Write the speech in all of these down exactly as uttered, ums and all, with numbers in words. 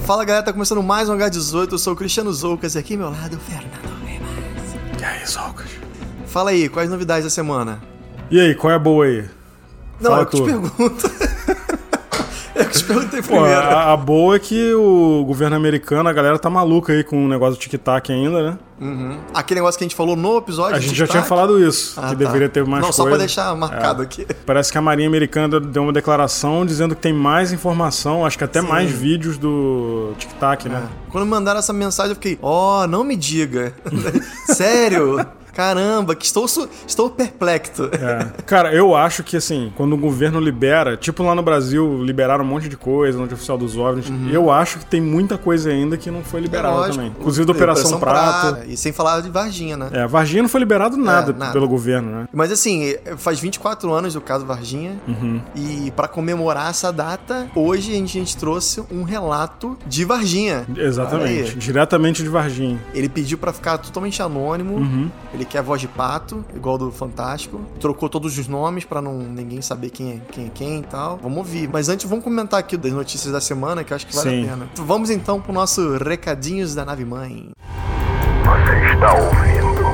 Fala galera, tá começando mais um H dezoito, eu sou o Cristiano Zoucas e aqui ao meu lado o Fernando Ribas. E aí, Zoucas? Fala aí, quais novidades da semana? E aí, qual é a boa aí? Não, Fala eu que te tu. pergunto. Eu que te perguntei Pô, primeiro. a, a boa é que o governo americano, a galera tá maluca aí com o negócio do tic-tac ainda, né? Uhum. Aquele negócio que a gente falou no episódio A do gente já tic-tac? tinha falado isso, Ah, que tá. deveria ter mais Não, coisa. só pra deixar marcado É. aqui. Parece que a Marinha Americana deu uma declaração dizendo que tem mais informação, acho que até Sim. mais vídeos do tic-tac, né? É. Quando mandaram essa mensagem eu fiquei, ó, oh, não me diga. Sério? Caramba, que estou, su- estou perplexo. É. Cara, eu acho que assim, quando o governo libera, tipo lá no Brasil, liberaram um monte de coisa, no oficial dos OVNIs, Uhum. eu acho que tem muita coisa ainda que não foi liberada É lógico. também. Inclusive da Operação, Prato. E sem falar de Varginha, né? É, Varginha não foi liberado nada, É, nada. pelo governo, né? Mas assim, faz vinte e quatro anos do caso Varginha. Uhum. E pra comemorar essa data, hoje a gente, a gente trouxe um relato de Varginha. Olha Exatamente. aí. Diretamente de Varginha. Ele pediu pra ficar totalmente anônimo. Uhum. Ele quer voz de pato, igual do Fantástico. Trocou todos os nomes pra não ninguém saber quem é quem, é quem e tal. Vamos ouvir. Mas antes, vamos comentar aqui das notícias da semana, que eu acho que vale Sim. a pena. Vamos então pro nosso Recadinhos da Nave Mãe. Você está ouvindo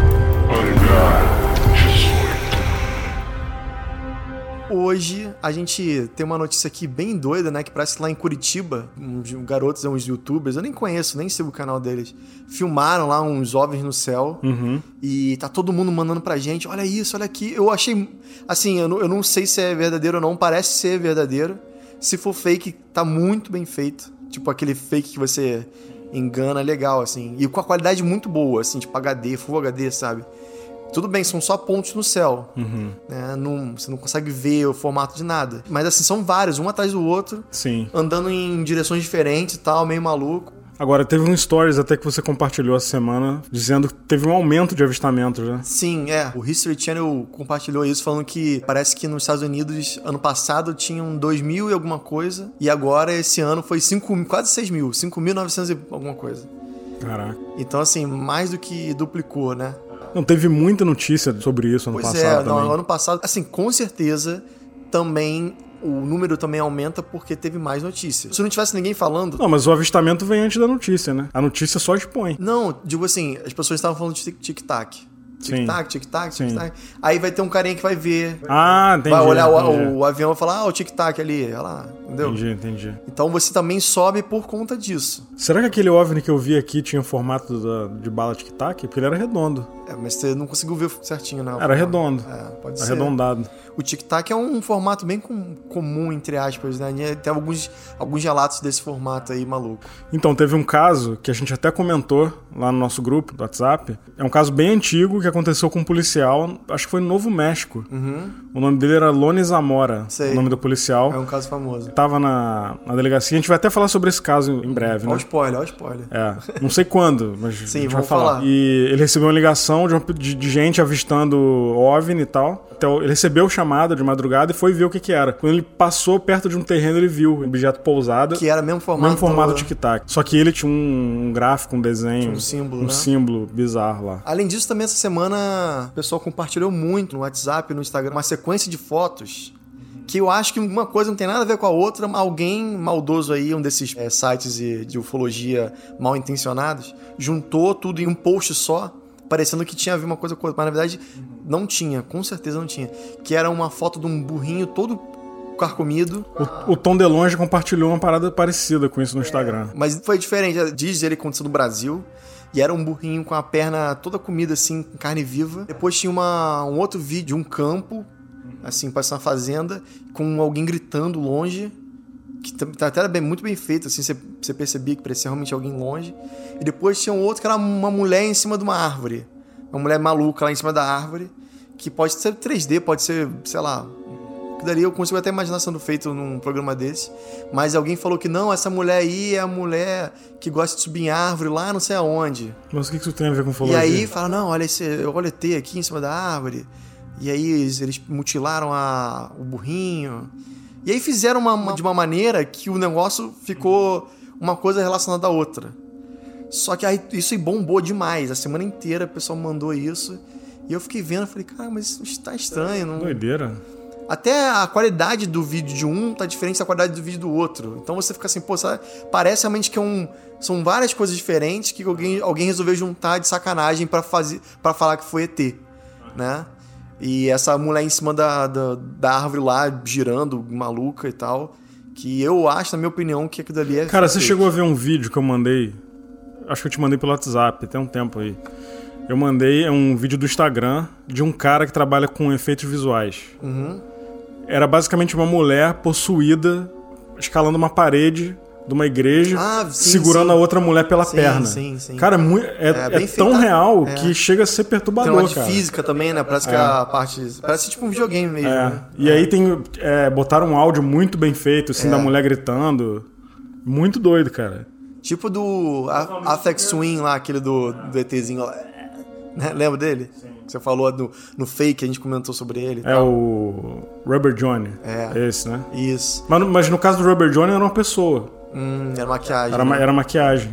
Hoje a gente tem uma notícia aqui bem doida, né? Que parece que lá em Curitiba, uns garotos, uns youtubers, eu nem conheço, nem sigo o canal deles, filmaram lá uns OVNIs no céu. Uhum. E tá todo mundo mandando pra gente, olha isso, olha aqui. Eu achei, assim, eu não, eu não sei se é verdadeiro ou não, parece ser verdadeiro. Se for fake, tá muito bem feito. Tipo aquele fake que você engana, legal, assim. E com a qualidade muito boa, assim, tipo H D, Full H D, sabe? Tudo bem, são só pontos no céu. Uhum. Né? Não, você não consegue ver o formato de nada. Mas assim, são vários, um atrás do outro, Sim. andando em direções diferentes e tal, meio maluco. Agora, teve um stories até que você compartilhou essa semana, dizendo que teve um aumento de avistamentos, né? Sim, é. O History Channel compartilhou isso, falando que parece que nos Estados Unidos, ano passado, tinham dois mil e alguma coisa, e agora, esse ano, foi cinco, quase seis mil, cinco mil e novecentos e alguma coisa. Caraca. Então, assim, mais do que duplicou, né? Não, teve muita notícia sobre isso ano Pois passado é, também. no ano passado, assim, com certeza, também... O número também aumenta porque teve mais notícias. Se não tivesse ninguém falando... Não, mas o avistamento vem antes da notícia, né? A notícia só expõe. Não, digo assim, as pessoas estavam falando de tic- tic-tac. Sim. Tic-tac, tic-tac, Sim. tic-tac. Aí vai ter um carinha que vai ver. Ah, entendi. vai olhar entendi. o, o avião e falar, ah, o tic-tac ali, olha lá, entendeu? Entendi, entendi. Então você também sobe por conta disso. Será que aquele OVNI que eu vi aqui tinha o formato da- de bala tic-tac? Porque ele era redondo. É, mas você não conseguiu ver certinho, né? Era redondo. É, pode ser. Arredondado. O tic-tac é um formato bem com- comum, entre aspas, né? Tem alguns, alguns relatos desse formato aí, maluco. Então, teve um caso que a gente até comentou lá no nosso grupo do WhatsApp. É um caso bem antigo que aconteceu com um policial, acho que foi no Novo México. Uhum. O nome dele era Lone Zamora, Sei. o nome do policial. É um caso famoso. Tava na, na delegacia. A gente vai até falar sobre esse caso em breve, Olha o né? spoiler, olha o spoiler. É, não sei quando, mas Sim, a gente vai vamos falar. falar. E ele recebeu uma ligação de, uma- de- de gente avistando OVNI e tal. Então, ele recebeu chamada de madrugada e foi ver o que que era. Quando ele passou perto de um terreno, ele viu um objeto pousado. Que era mesmo formato... Mesmo formato tic-tac. Só que ele tinha um, um gráfico, um desenho. Tinha um símbolo, Um né? símbolo bizarro lá. Além disso, também essa semana o pessoal compartilhou muito no WhatsApp e no Instagram uma sequência de fotos que eu acho que uma coisa não tem nada a ver com a outra. Alguém maldoso aí, um desses é, sites de, de ufologia mal intencionados, juntou tudo em um post só, parecendo que tinha a ver uma coisa com outra, mas na verdade não tinha, com certeza não tinha. Que era uma foto de um burrinho todo carcomido. O, o Tom DeLonge compartilhou uma parada parecida com isso no Instagram. Mas foi diferente, diz ele que aconteceu no Brasil. E era um burrinho com a perna toda comida, assim, com carne viva. Depois tinha uma, um outro vídeo de um campo, assim, parece uma fazenda, com alguém gritando longe, que tá até bem, muito bem feito, assim, você, você percebia que parecia realmente alguém longe. E depois tinha um outro que era uma mulher em cima de uma árvore. Uma mulher maluca lá em cima da árvore, que pode ser três D, pode ser, sei lá... Que daria eu consigo até imaginar sendo feito num programa desse. Mas alguém falou que não, essa mulher aí é a mulher que gosta de subir em árvore lá não sei aonde. Mas o que isso tem a ver com ufologia? E aí fala, não, olha esse, olha o E T aqui em cima da árvore. E aí eles, eles mutilaram a, o burrinho. E aí fizeram uma, uma, de uma maneira que o negócio ficou uma coisa relacionada à outra. Só que aí isso aí bombou demais. A semana inteira o pessoal mandou isso. E eu fiquei vendo, falei, cara, mas isso tá estranho. Não... Doideira. Até a qualidade do vídeo de um tá diferente da qualidade do vídeo do outro. Então você fica assim, pô, sabe? Parece realmente que é um... São várias coisas diferentes que alguém, alguém resolveu juntar de sacanagem pra, fazer, pra falar que foi E T, né? E essa mulher em cima da, da, da árvore lá, girando, maluca e tal, que eu acho, na minha opinião, que aquilo ali é... Cara, fake. você chegou a ver um vídeo que eu mandei, acho que eu te mandei pelo WhatsApp, tem um tempo aí. Eu mandei um vídeo do Instagram de um cara que trabalha com efeitos visuais. Uhum. Era basicamente uma mulher possuída, escalando uma parede de uma igreja, ah, sim, segurando sim. a outra mulher pela sim, perna. Sim, sim. Cara, é, muito, é, é, é tão real é. que chega a ser perturbador, tem uma de cara. física também, né? Parece é. que a parte... Parece tipo um videogame mesmo. É. Né? E é. aí tem... É, botaram um áudio muito bem feito, assim, é. da mulher gritando. Muito doido, cara. Tipo do Aphex Twin lá, aquele do, do ETzinho lá. Lembra dele? Sim. Você falou no, no fake, a gente comentou sobre ele. É tal. o Rubber Johnny. É. Esse, né? Isso. Mas, mas no caso do Rubber Johnny era uma pessoa. Hum, era maquiagem. Era, né? era maquiagem.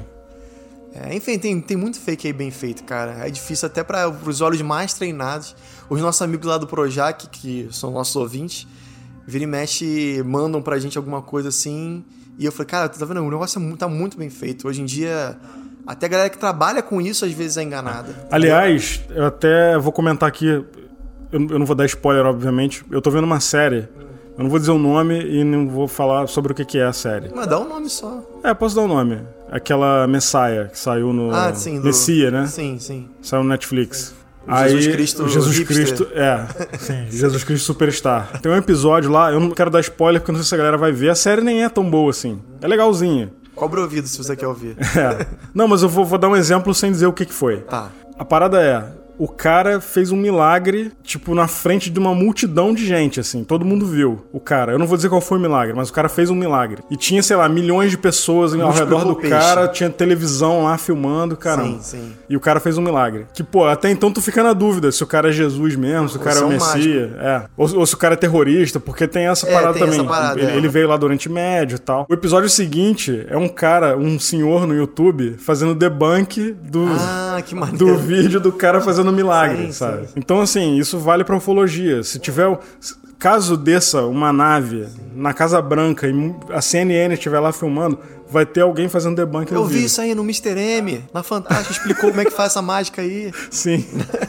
É, enfim, tem, tem muito fake aí bem feito, cara. É difícil até para os olhos mais treinados. Os nossos amigos lá do Projac, que são nossos ouvintes, vira e mexe, mandam pra gente alguma coisa assim. E eu falei, cara, tá vendo? O negócio tá muito bem feito. Hoje em dia... Até a galera que trabalha com isso às vezes é enganada. Aliás, eu até vou comentar aqui, eu, eu não vou dar spoiler, obviamente. Eu tô vendo uma série, eu não vou dizer o nome e não vou falar sobre o que, que é a série. Mas dá um nome só. É, posso dar o um nome. Aquela Messiah que saiu no... Ah, sim. Do... Messia, né? Sim, sim. Saiu no Netflix. O Aí, Jesus Cristo o Jesus hipster. Cristo, é, sim, Jesus Cristo Superstar. Tem um episódio lá, eu não quero dar spoiler porque eu não sei se a galera vai ver. A série nem é tão boa assim. É legalzinha. Cobre o ouvido se você quer ouvir. É. Não, mas eu vou, vou dar um exemplo sem dizer o que, que foi. Tá. A parada é... O cara fez um milagre, tipo, na frente de uma multidão de gente, assim. Todo mundo viu o cara. Eu não vou dizer qual foi o milagre, mas o cara fez um milagre. E tinha, sei lá, milhões de pessoas ao redor do cara. Tinha televisão lá filmando, caramba. Sim, sim. E o cara fez um milagre. Que, pô, até então tu fica na dúvida se o cara é Jesus mesmo, se o cara é o Messias. É. Ou, ou se o cara é terrorista, porque tem essa é, parada tem também. Essa parada, ele, é. ele veio lá do Oriente Médio e tal. O episódio seguinte é um cara, um senhor no YouTube, fazendo debunk do, ah, que maneiro. do vídeo do cara fazendo milagre, sim, sabe? Sim. Sim. Então, assim, isso vale pra ufologia. Se tiver... Caso desça uma nave sim. na Casa Branca e a C N N estiver lá filmando, vai ter alguém fazendo debunk no Eu vi vídeo. isso aí no mister M, na Fantástica, explicou como é que faz essa mágica aí. Sim.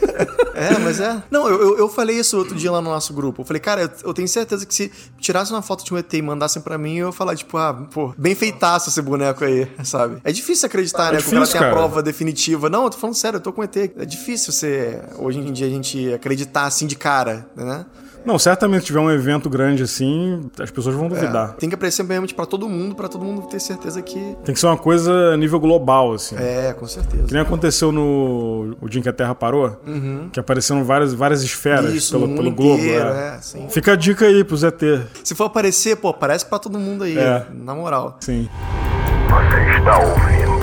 É, mas é. Não, eu, eu, eu falei isso outro dia lá no nosso grupo. Eu falei, cara, eu, eu tenho certeza que se tirassem uma foto de um E T e mandassem pra mim, eu ia falar, tipo, ah, pô, bem feitaço esse boneco aí, sabe? É difícil acreditar, é né? Difícil, que o cara tem cara. a prova definitiva. Não, eu tô falando sério, eu tô com E T. É difícil você, hoje em dia, a gente acreditar assim de cara, né? Não, certamente se tiver um evento grande assim, as pessoas vão duvidar. É, tem que aparecer realmente pra todo mundo, pra todo mundo ter certeza que... Tem que ser uma coisa a nível global, assim. É, com certeza. Que nem aconteceu no O Dia em que a Terra Parou, uhum. que apareceram várias, várias esferas Isso, pelo, no pelo mundo globo. inteiro, É. é, sim. Fica a dica aí pro Zé T. Se for aparecer, pô, aparece pra todo mundo aí, é. na moral. Sim. Você está ouvindo?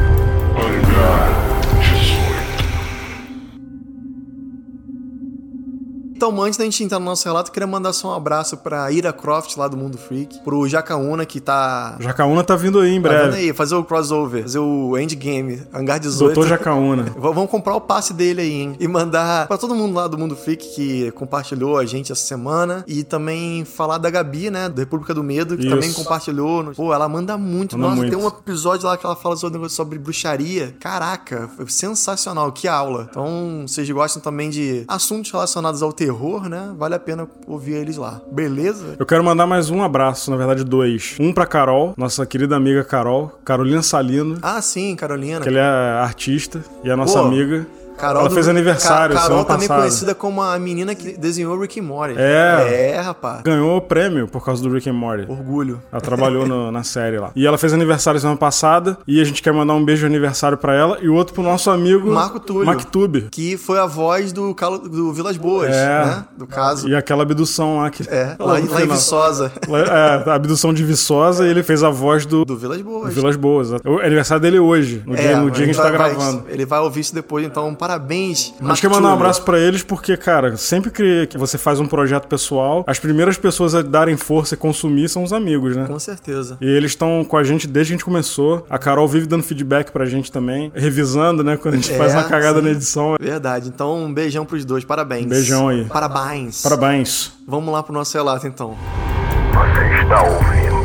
Então, antes da gente entrar no nosso relato, eu queria mandar só um abraço pra Ira Croft, lá do Mundo Freak, pro Jacaúna, que tá... Jacaúna tá vindo aí em Tá breve. vendo aí, fazer o crossover, fazer o endgame, Hangar dezoito. Doutor Jacaúna. V- Vamos comprar o passe dele aí, hein? E mandar pra todo mundo lá do Mundo Freak que compartilhou a gente essa semana. E também falar da Gabi, né? Da República do Medo, que Isso. também compartilhou. Pô, ela manda muito. Manda Nossa, muito. tem um episódio lá que ela fala sobre, sobre bruxaria. Caraca, foi sensacional. Que aula. Então, vocês gostam também de assuntos relacionados ao terror, né? Vale a pena ouvir eles lá. Beleza? Eu quero mandar mais um abraço, na verdade dois. Um pra Carol, nossa querida amiga Carol, Carolina Salino, Ah, sim, Carolina. que ela é artista e é nossa Pô, amiga. Carol Ela do- fez aniversário Ca- Carol semana também passada. conhecida como a menina que desenhou Rick and Morty. É. É, rapaz. Ganhou o prêmio por causa do Rick and Morty. Orgulho. Ela trabalhou no- na série lá. E ela fez aniversário semana passada. E a gente quer mandar um beijo de aniversário pra ela. E o outro pro nosso amigo Marco Túlio. Mactube. Que foi a voz do, Calo- do Vilas Boas, É. né? Do caso. E aquela abdução lá que. É, Lá lá, no lá em final. Viçosa. Lá- É, a abdução de Viçosa e ele fez a voz do, Do Vilas Boas. do Vilas Boas. O aniversário dele é hoje, no dia, no dia que a gente tá vai- vai- gravando. Ele vai ouvir isso depois, então parabéns. parabéns. A gente quer mandar um abraço pra eles porque, cara, sempre que que você faz um projeto pessoal, as primeiras pessoas a darem força e consumir são os amigos, né? Com certeza. E eles estão com a gente desde que a gente começou. A Carol vive dando feedback pra gente também, revisando, né? Quando a gente É, faz uma cagada sim. na edição. Verdade. Então, um beijão pros dois. Parabéns. Beijão aí. Parabéns. Parabéns. Vamos lá pro nosso relato, então. Você está ouvindo?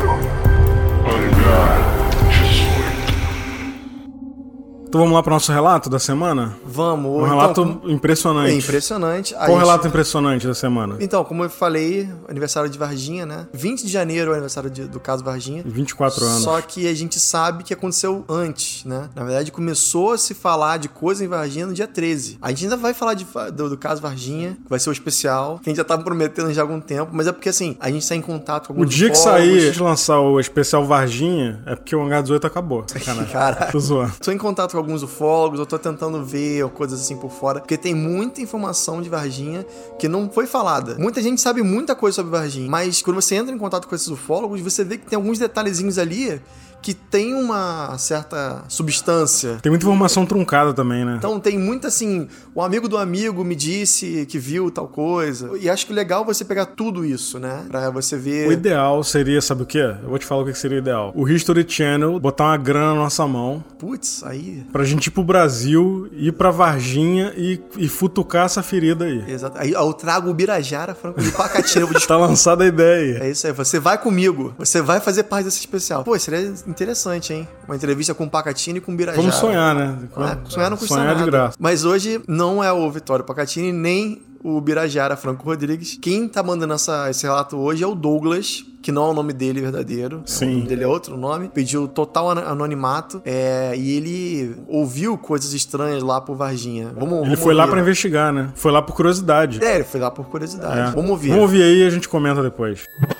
Então vamos lá pro nosso relato da semana? Vamos. Um então, relato como- impressionante. É impressionante. A Qual o gente- relato impressionante da semana? Então, como eu falei, aniversário de Varginha, né? vinte de janeiro é o aniversário de- do caso Varginha. vinte e quatro anos. Só que a gente sabe que aconteceu antes, né? Na verdade, começou a se falar de coisa em Varginha no dia treze. A gente ainda vai falar de, do, do caso Varginha, que vai ser o especial, que a gente já tava prometendo já há algum tempo, mas é porque, assim, a gente tá em contato com O alguns dia que ufólogos. sair de lançar o especial Varginha é porque o Hangar dezoito acabou. Sacanagem. Cara, Tô zoando. tô em contato com alguns ufólogos, eu tô tentando ver coisas assim por fora, porque tem muita informação de Varginha que não foi falada. Muita gente sabe muita coisa sobre Varginha, mas quando você entra em contato com esses ufólogos, você vê que tem alguns detalhezinhos ali que tem uma certa substância. Tem muita informação truncada também, né? Então tem muito assim, o amigo do amigo me disse que viu tal coisa. E acho que legal você pegar tudo isso, né? Pra você ver... O ideal seria, sabe o quê? Eu vou te falar o que seria o ideal. O History Channel botar uma grana na nossa mão Putz, aí... pra gente ir pro Brasil, ir pra Varginha e, e futucar essa ferida aí. Exato. Aí eu trago o Birajara, Franco de Pacatina. Tá lançada a ideia. É isso aí, você vai comigo, você vai fazer parte desse especial. Pô, seria interessante, hein? Uma entrevista com o Pacatini e com o Birajara. Vamos sonhar, né? É, sonhar não custa sonhar nada. de graça. Mas hoje não é o Vitório Pacatini, nem o Birajara Franco Rodrigues. Quem tá mandando essa, esse relato hoje é o Douglas, que não é o nome dele verdadeiro. Sim. O nome dele é outro nome. Pediu total an- anonimato. É, e ele ouviu coisas estranhas lá por Varginha. Vamos, Ele vamos foi lá ouvir. pra investigar, né? Foi lá por curiosidade. É, ele foi lá por curiosidade. É. Vamos ouvir. Vamos ouvir aí e a gente comenta depois.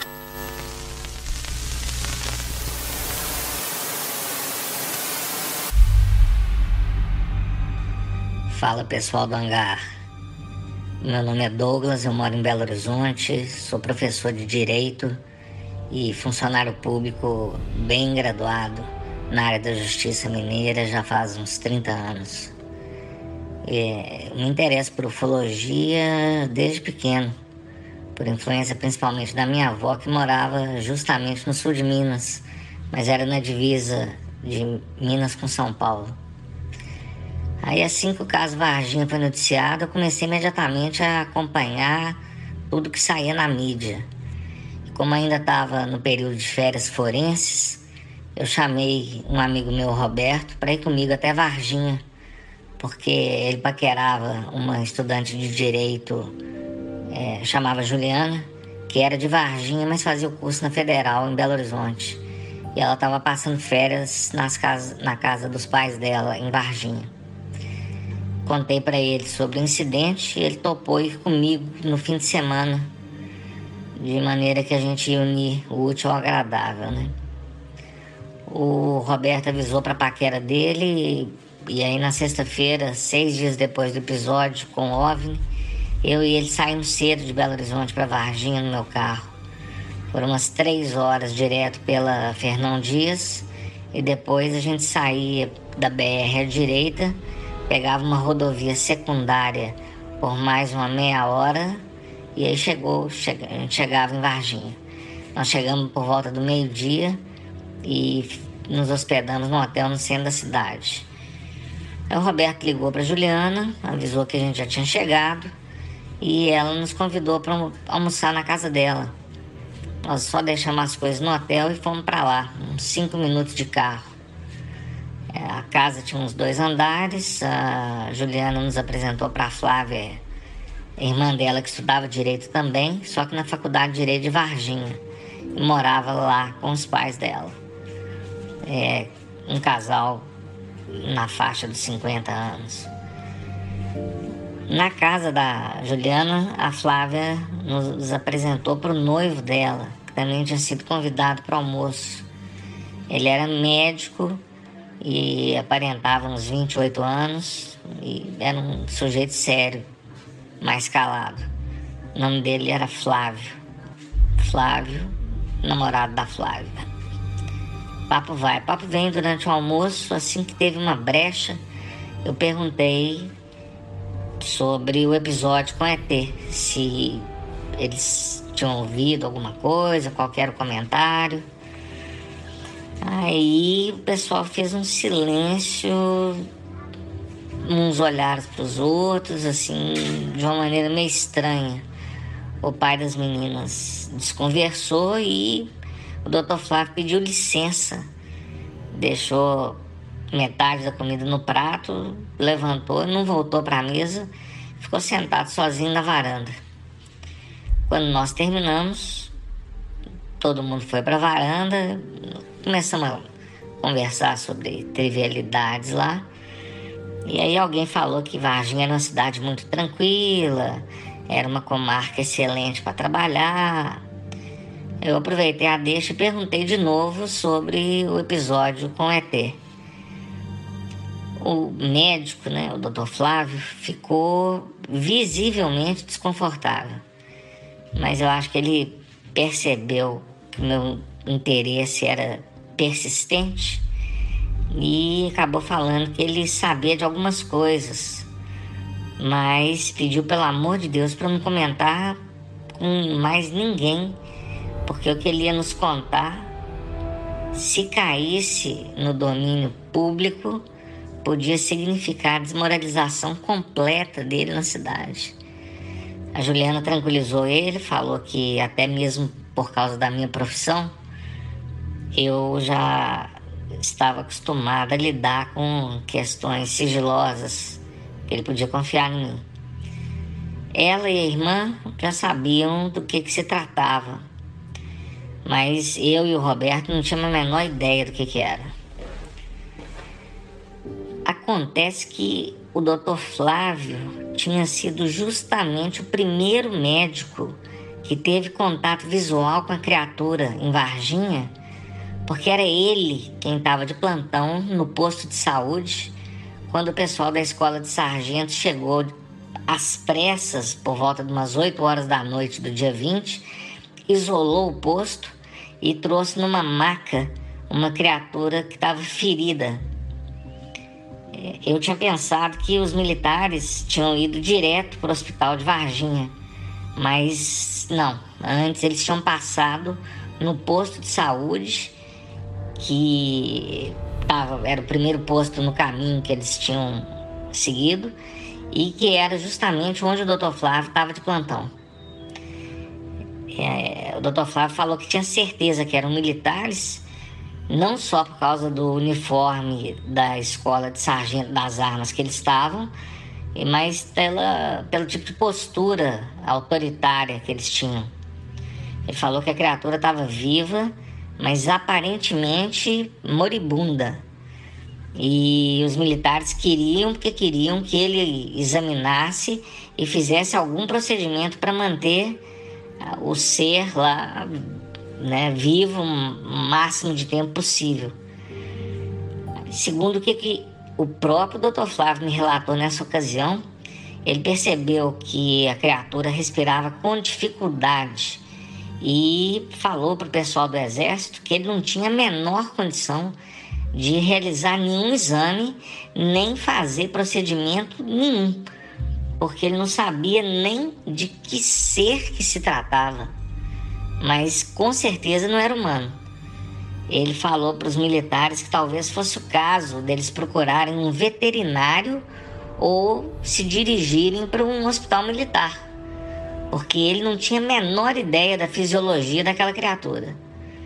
Fala pessoal do Hangar, meu nome é Douglas, eu moro em Belo Horizonte, sou professor de Direito e funcionário público bem graduado na área da Justiça Mineira já faz uns trinta anos. É, me interesso por ufologia desde pequeno, por influência principalmente da minha avó que morava justamente no sul de Minas, mas era na divisa de Minas com São Paulo. Aí assim que o caso Varginha foi noticiado, eu comecei imediatamente a acompanhar tudo que saía na mídia. E como ainda estava no período de férias forenses, eu chamei um amigo meu, Roberto, para ir comigo até Varginha, porque ele paquerava uma estudante de Direito, é, chamava Juliana, que era de Varginha, mas fazia o curso na Federal, em Belo Horizonte. E ela estava passando férias nas casas, na casa dos pais dela, em Varginha. Contei para ele sobre o incidente e ele topou ir comigo no fim de semana, de maneira que a gente ia unir o útil ao agradável, né? O Roberto avisou para a paquera dele e, e aí na sexta-feira, seis dias depois do episódio com o OVNI, eu e ele saímos cedo de Belo Horizonte para Varginha no meu carro. Foram umas três horas direto pela Fernão Dias e depois a gente saía da B R à direita, pegava uma rodovia secundária por mais uma meia hora e aí chegou, chega, a gente chegava em Varginha. Nós chegamos por volta do meio-dia e nos hospedamos num hotel no centro da cidade. Aí o Roberto ligou para Juliana, avisou que a gente já tinha chegado e ela nos convidou para almoçar na casa dela. Nós só deixamos as coisas no hotel e fomos para lá, uns cinco minutos de carro. A casa tinha uns dois andares, a Juliana nos apresentou para a Flávia, irmã dela que estudava Direito também, só que na Faculdade de Direito de Varginha, e morava lá com os pais dela. É, um casal na faixa dos cinquenta anos. Na casa da Juliana, a Flávia nos apresentou para o noivo dela, que também tinha sido convidado para o almoço. Ele era médico e aparentava uns vinte e oito anos e era um sujeito sério, mais calado. O nome dele era Flávio. Flávio, namorado da Flávia. Papo vai, papo vem durante o almoço. Assim que teve uma brecha, eu perguntei sobre o episódio com E T, se eles tinham ouvido alguma coisa, qual era o comentário. Aí o pessoal fez um silêncio, uns olhares para os outros, assim, de uma maneira meio estranha. O pai das meninas desconversou e o doutor Flávio pediu licença, deixou metade da comida no prato, levantou, não voltou para a mesa, ficou sentado sozinho na varanda. Quando nós terminamos, todo mundo foi para a varanda, começamos a conversar sobre trivialidades lá. E aí alguém falou que Varginha era uma cidade muito tranquila, era uma comarca excelente para trabalhar. Eu aproveitei a deixa e perguntei de novo sobre o episódio com E T. O médico, né, o doutor Flávio, ficou visivelmente desconfortável. Mas eu acho que ele percebeu que o meu interesse era persistente e acabou falando que ele sabia de algumas coisas, mas pediu pelo amor de Deus para não comentar com mais ninguém, porque o que ele ia nos contar, se caísse no domínio público, podia significar a desmoralização completa dele na cidade. A Juliana tranquilizou ele, falou que até mesmo por causa da minha profissão, eu já estava acostumada a lidar com questões sigilosas, que ele podia confiar em mim. Ela e a irmã já sabiam do que, que se tratava, mas eu e o Roberto não tínhamos a menor ideia do que, que era. Acontece que o doutor Flávio tinha sido justamente o primeiro médico que teve contato visual com a criatura em Varginha, porque era ele quem estava de plantão no posto de saúde quando o pessoal da escola de sargentos chegou às pressas por volta de umas oito horas da noite do dia vinte, isolou o posto e trouxe numa maca uma criatura que estava ferida. Eu tinha pensado que os militares tinham ido direto para o hospital de Varginha, mas não. Antes eles tinham passado no posto de saúde, que tava, era o primeiro posto no caminho que eles tinham seguido e que era justamente onde o doutor Flávio estava de plantão. É, o doutor Flávio falou que tinha certeza que eram militares, não só por causa do uniforme da escola de sargento das armas que eles estavam, mas pela, pelo tipo de postura autoritária que eles tinham. Ele falou que a criatura estava viva, mas aparentemente moribunda. E os militares queriam, porque queriam que ele examinasse e fizesse algum procedimento para manter o ser lá, né, vivo o máximo de tempo possível. Segundo o que, que o próprio doutor Flávio me relatou nessa ocasião, ele percebeu que a criatura respirava com dificuldade e falou para o pessoal do exército que ele não tinha a menor condição de realizar nenhum exame, nem fazer procedimento nenhum, porque ele não sabia nem de que ser que se tratava, mas com certeza não era humano. Ele falou para os militares que talvez fosse o caso deles procurarem um veterinário ou se dirigirem para um hospital militar, porque ele não tinha a menor ideia da fisiologia daquela criatura.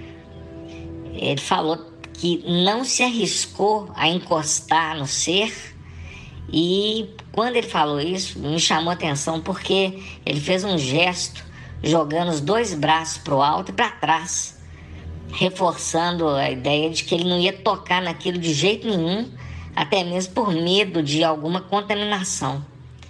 Ele falou que não se arriscou a encostar no ser, e quando ele falou isso, me chamou a atenção porque ele fez um gesto jogando os dois braços para o alto e para trás, reforçando a ideia de que ele não ia tocar naquilo de jeito nenhum, até mesmo por medo de alguma contaminação.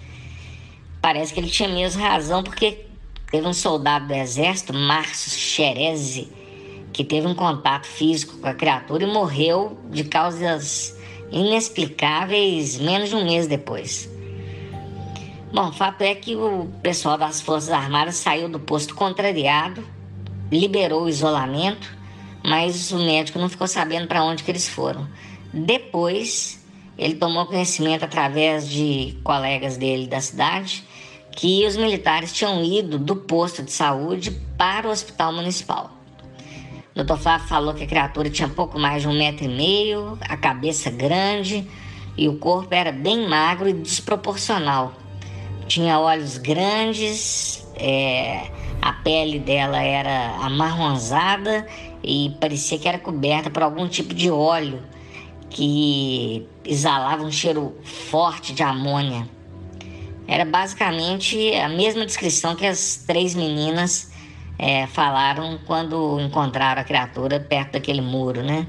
Parece que ele tinha mesmo razão, porque teve um soldado do exército, Márcio Xerezi, que teve um contato físico com a criatura e morreu de causas inexplicáveis menos de um mês depois. Bom, o fato é que o pessoal das Forças Armadas saiu do posto contrariado, liberou o isolamento, mas o médico não ficou sabendo para onde que eles foram. Depois, ele tomou conhecimento através de colegas dele da cidade que os militares tinham ido do posto de saúde para o hospital municipal. O doutor Flávio falou que a criatura tinha pouco mais de um metro e meio, a cabeça grande e o corpo era bem magro e desproporcional. Tinha olhos grandes, é, a pele dela era amarronzada e parecia que era coberta por algum tipo de óleo que exalava um cheiro forte de amônia. Era basicamente a mesma descrição que as três meninas é, falaram quando encontraram a criatura perto daquele muro, né?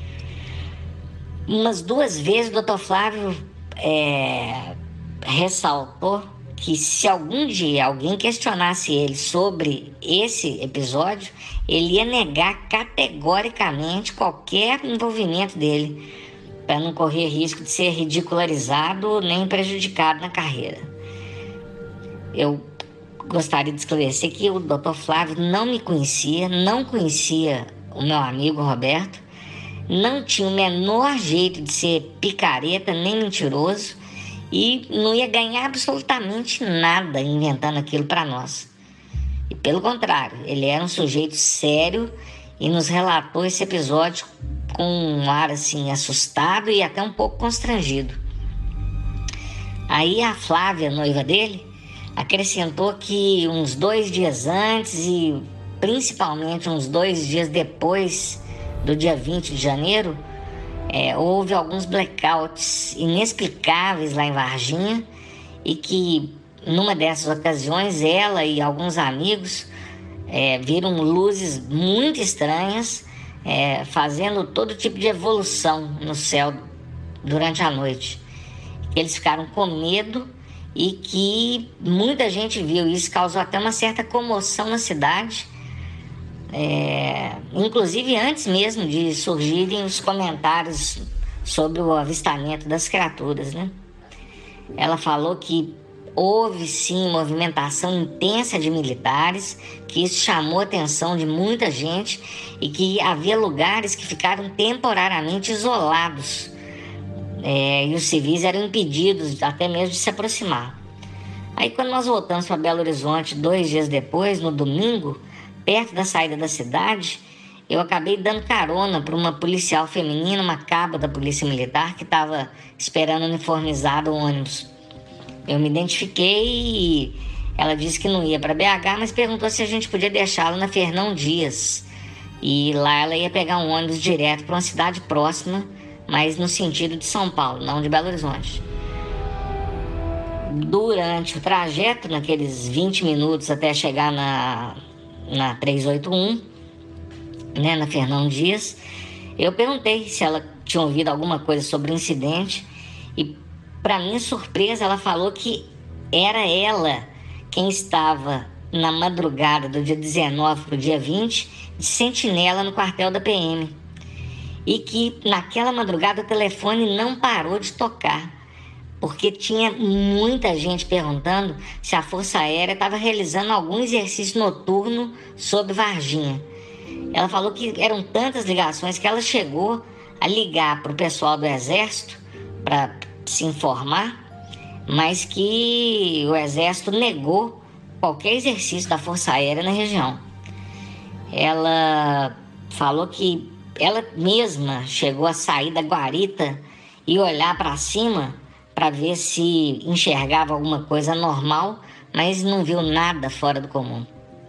Umas duas vezes o doutor Flávio é, ressaltou que se algum dia alguém questionasse ele sobre esse episódio, ele ia negar categoricamente qualquer envolvimento dele, para não correr risco de ser ridicularizado nem prejudicado na carreira. Eu gostaria de esclarecer que o doutor Flávio não me conhecia, não conhecia o meu amigo Roberto, não tinha o menor jeito de ser picareta nem mentiroso e não ia ganhar absolutamente nada inventando aquilo para nós. E pelo contrário, ele era um sujeito sério e nos relatou esse episódio com um ar assim assustado e até um pouco constrangido. Aí a Flávia, noiva dele, acrescentou que uns dois dias antes e principalmente uns dois dias depois do dia vinte de janeiro, é, houve alguns blackouts inexplicáveis lá em Varginha e que numa dessas ocasiões ela e alguns amigos é, viram luzes muito estranhas é, fazendo todo tipo de evolução no céu durante a noite. Eles ficaram com medo e que muita gente viu. Isso causou até uma certa comoção na cidade, é, inclusive antes mesmo de surgirem os comentários sobre o avistamento das criaturas, né? Ela falou que houve sim movimentação intensa de militares, que isso chamou a atenção de muita gente e que havia lugares que ficaram temporariamente isolados. É, e os civis eram impedidos até mesmo de se aproximar. Aí quando nós voltamos para Belo Horizonte dois dias depois, no domingo, perto da saída da cidade, eu acabei dando carona para uma policial feminina, uma caba da polícia militar que estava esperando uniformizado o ônibus. Eu me identifiquei e ela disse que não ia para B H, mas perguntou se a gente podia deixá-la na Fernão Dias. E lá ela ia pegar um ônibus direto para uma cidade próxima, mas no sentido de São Paulo, não de Belo Horizonte. Durante o trajeto, naqueles vinte minutos até chegar na, na trezentos e oitenta e um, né, na Fernão Dias, eu perguntei se ela tinha ouvido alguma coisa sobre o incidente e, para minha surpresa, ela falou que era ela quem estava na madrugada do dia dezenove para o dia vinte de sentinela no quartel da P M. E que naquela madrugada o telefone não parou de tocar, porque tinha muita gente perguntando se a Força Aérea estava realizando algum exercício noturno sobre Varginha. Ela falou que eram tantas ligações que ela chegou a ligar para o pessoal do Exército para se informar, mas que o Exército negou qualquer exercício da Força Aérea na região. Ela falou que ela mesma chegou a sair da guarita e olhar para cima para ver se enxergava alguma coisa normal, mas não viu nada fora do comum.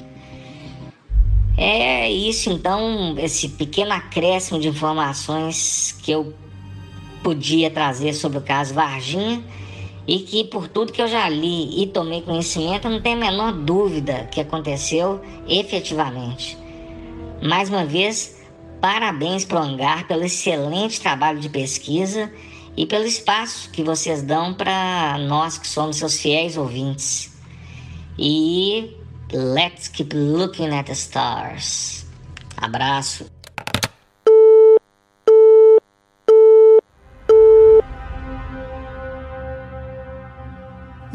É isso então, esse pequeno acréscimo de informações que eu podia trazer sobre o caso Varginha e que, por tudo que eu já li e tomei conhecimento, não tem a menor dúvida que aconteceu efetivamente. Mais uma vez, parabéns para o Hangar pelo excelente trabalho de pesquisa e pelo espaço que vocês dão para nós que somos seus fiéis ouvintes. E let's keep looking at the stars. Abraço.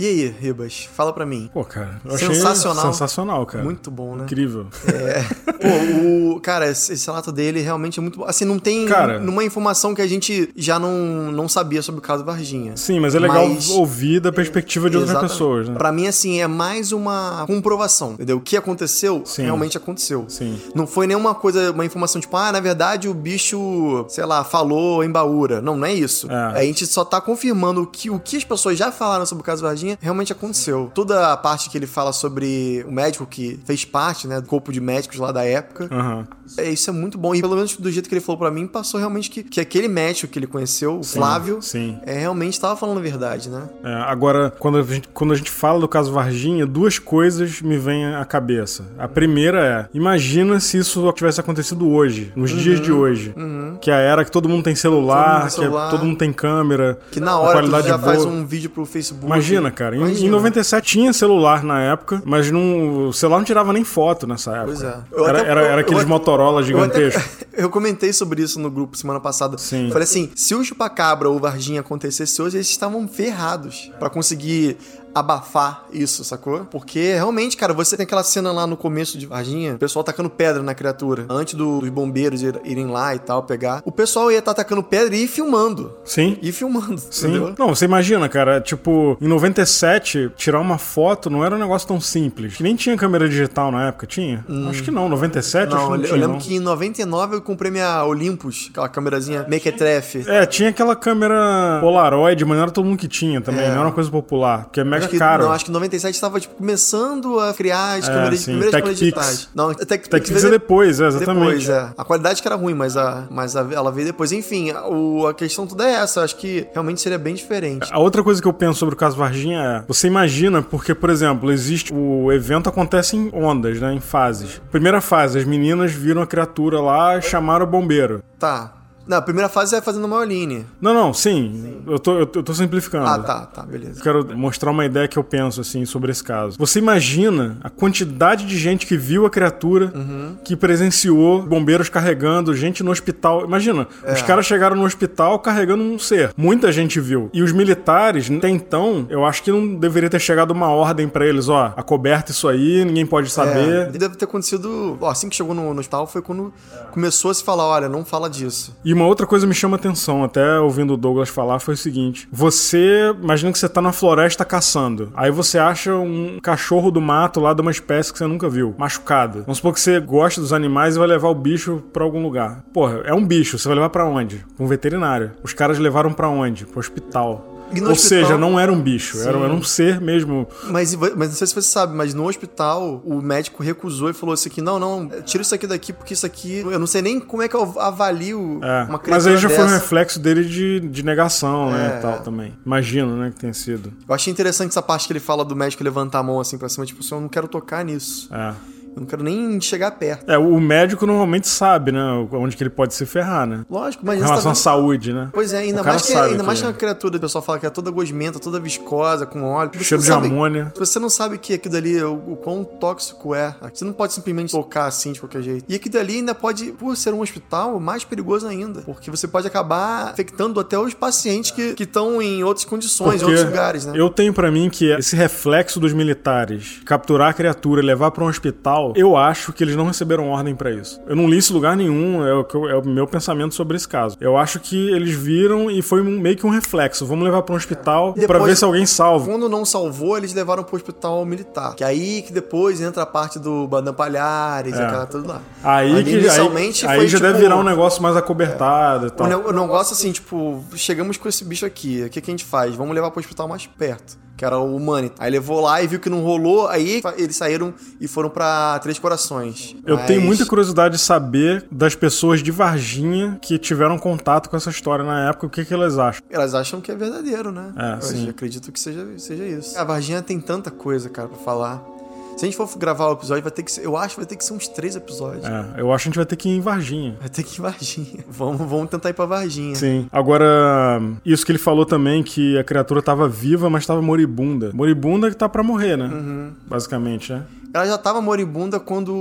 E aí, Ribas? Fala pra mim. Pô, cara, eu Sensacional. achei sensacional, cara. Muito bom, né? Incrível. É. Pô, o... Cara, esse relato dele realmente é muito bom. Assim, não tem cara, nenhuma informação que a gente já não, não sabia sobre o caso Varginha. Sim, mas é legal mas... ouvir da perspectiva de outras Exatamente. pessoas, né? Pra mim, assim, é mais uma comprovação, entendeu? O que aconteceu, Sim. realmente aconteceu. Sim. Não foi nenhuma coisa, uma informação tipo, ah, na verdade o bicho, sei lá, falou em Baúra. Não, não é isso. É. A gente só tá confirmando que o que as pessoas já falaram sobre o caso Varginha realmente aconteceu. Toda a parte que ele fala sobre o médico que fez parte, né, do corpo de médicos lá da época, uhum. é, isso é muito bom. E pelo menos do jeito que ele falou pra mim, passou realmente que, que aquele médico que ele conheceu, o sim, Flávio, sim. É, realmente tava falando a verdade, né? É, agora, quando a, gente, quando a gente fala do caso Varginha, duas coisas me vêm à cabeça. A primeira é, imagina se isso tivesse acontecido hoje, nos uhum, dias de hoje. Uhum. Que é a era que todo mundo tem celular, todo mundo tem, celular, que é, todo mundo tem câmera. Que na hora tu já faz um vídeo pro Facebook. Imagina, cara. Imagina. Em, em noventa e sete tinha celular na época, mas não, o celular não tirava nem foto nessa época. Pois é. Eu era, até, era, era aqueles eu, Motorola gigantescos. Eu, até, eu comentei sobre isso no grupo semana passada. Sim. Falei assim, se o Chupacabra ou o Varginha acontecesse hoje, eles estavam ferrados pra conseguir abafar isso, sacou? Porque realmente, cara, você tem aquela cena lá no começo de Varginha, o pessoal tacando pedra na criatura, antes do, dos bombeiros ir, irem lá e tal, pegar. O pessoal ia estar tá tacando pedra e ir filmando. Sim. Ir filmando, Sim. Entendeu? Não, você imagina, cara, tipo, em noventa e sete, tirar uma foto não era um negócio tão simples. Que nem tinha câmera digital na época, tinha? Hum. Acho que não, noventa e sete não, acho que não eu tinha, lembro não. que em noventa e nove eu comprei minha Olympus, aquela câmerazinha mequetrefe. É, tinha aquela câmera Polaroid, mas não era todo mundo que tinha também, é. Não era uma coisa popular, porque é mega que, caro. Não, acho que em noventa e sete estava tipo, começando a criar as é, câmeras, sim. primeiras Tech câmeras Pix. digitais. Não, Tech Pix é depois, é, exatamente. Depois, é. A qualidade que era ruim, mas, a, mas a, ela veio depois. Enfim, o, a questão toda é essa. Acho que realmente seria bem diferente. A outra coisa que eu penso sobre o caso Varginha é, você imagina, porque, por exemplo, existe, o evento acontece em ondas, né, em fases. Primeira fase, as meninas viram a criatura lá e chamaram o bombeiro. Tá. Não, a primeira fase é fazendo uma linha. Não, não, sim. sim. Eu, tô, eu, eu tô simplificando. Ah, tá, tá, beleza. Eu quero mostrar uma ideia que eu penso, assim, sobre esse caso. Você imagina a quantidade de gente que viu a criatura, uhum. que presenciou bombeiros carregando, gente no hospital. Imagina, é. Os caras chegaram no hospital carregando um ser. Muita gente viu. E os militares, até então, eu acho que não deveria ter chegado uma ordem pra eles, ó, acoberta isso aí, ninguém pode saber. É. Deve ter acontecido, ó, assim que chegou no, no hospital, foi quando é. começou a se falar, olha, não fala disso. E uma outra coisa me chama atenção, até ouvindo o Douglas falar, foi o seguinte. Você, imagina que você tá na floresta caçando. Aí você acha um cachorro do mato lá de uma espécie que você nunca viu, machucado. Vamos supor que você gosta dos animais e vai levar o bicho pra algum lugar. Porra, é um bicho, você vai levar pra onde? Pra um veterinário. Os caras levaram pra onde? Pro hospital. Ou hospital, seja, não era um bicho, era, era um ser mesmo. Mas, mas não sei se você sabe, mas no hospital o médico recusou e falou assim que não, não, tira isso aqui daqui porque isso aqui, eu não sei nem como é que eu avalio é, uma criatura mas aí já dessa. foi um reflexo dele de, de negação, é, né, e tal também. Imagino, né, que tenha sido. Eu achei interessante essa parte que ele fala do médico levantar a mão assim pra cima, tipo assim, eu não quero tocar nisso. É. Eu não quero nem chegar perto. É, o médico normalmente sabe, né? Onde que ele pode se ferrar, né? Lógico, mas... Em relação tá à saúde, né? Pois é, ainda mais que, ainda mais que a criatura, o pessoal fala que é toda gosmenta, toda viscosa, com óleo. Cheiro de sabe, amônia. Você não sabe que aquilo dali, o, o quão tóxico é. Você não pode simplesmente tocar assim, de qualquer jeito. E aquilo dali ainda pode, por ser um hospital, mais perigoso ainda. Porque você pode acabar afetando até os pacientes que estão em outras condições, porque em outros lugares, né? Eu tenho pra mim que esse reflexo dos militares, capturar a criatura e levar pra um hospital, eu acho que eles não receberam ordem pra isso. Eu não li isso em lugar nenhum, é o, que eu, é o meu pensamento sobre esse caso. Eu acho que eles viram e foi um, meio que um reflexo. Vamos levar pra um hospital é. pra ver se alguém salva. Quando não salvou, eles levaram pro hospital militar. Que aí que depois entra a parte do Badam Palhares, é. aquela tudo lá. Aí, aí que inicialmente aí, foi, aí já tipo, deve virar um negócio mais acobertado é. e tal. O negócio assim, tipo, chegamos com esse bicho aqui, o que, que a gente faz? Vamos levar pro hospital mais perto, que era o Humanitas. Aí levou lá e viu que não rolou, aí eles saíram e foram pra Três Corações. Eu Mas... tenho muita curiosidade de saber das pessoas de Varginha que tiveram contato com essa história na época, o que, que elas acham. Elas acham que é verdadeiro, né? É, eu sim. acredito que seja, seja isso. A Varginha tem tanta coisa, cara, pra falar. Se a gente for gravar o episódio, vai ter que ser, eu acho que vai ter que ser uns três episódios. É, eu acho que a gente vai ter que ir em Varginha. Vai ter que ir em Varginha. Vamos, vamos tentar ir pra Varginha. Sim. Agora, isso que ele falou também, que a criatura tava viva, mas tava moribunda. Moribunda que tá pra morrer, né? Uhum. Basicamente, né? Ela já tava moribunda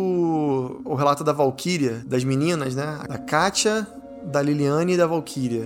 quando o relato da Valquíria, das meninas, né? Da Kátia, da Liliane e da Valquíria.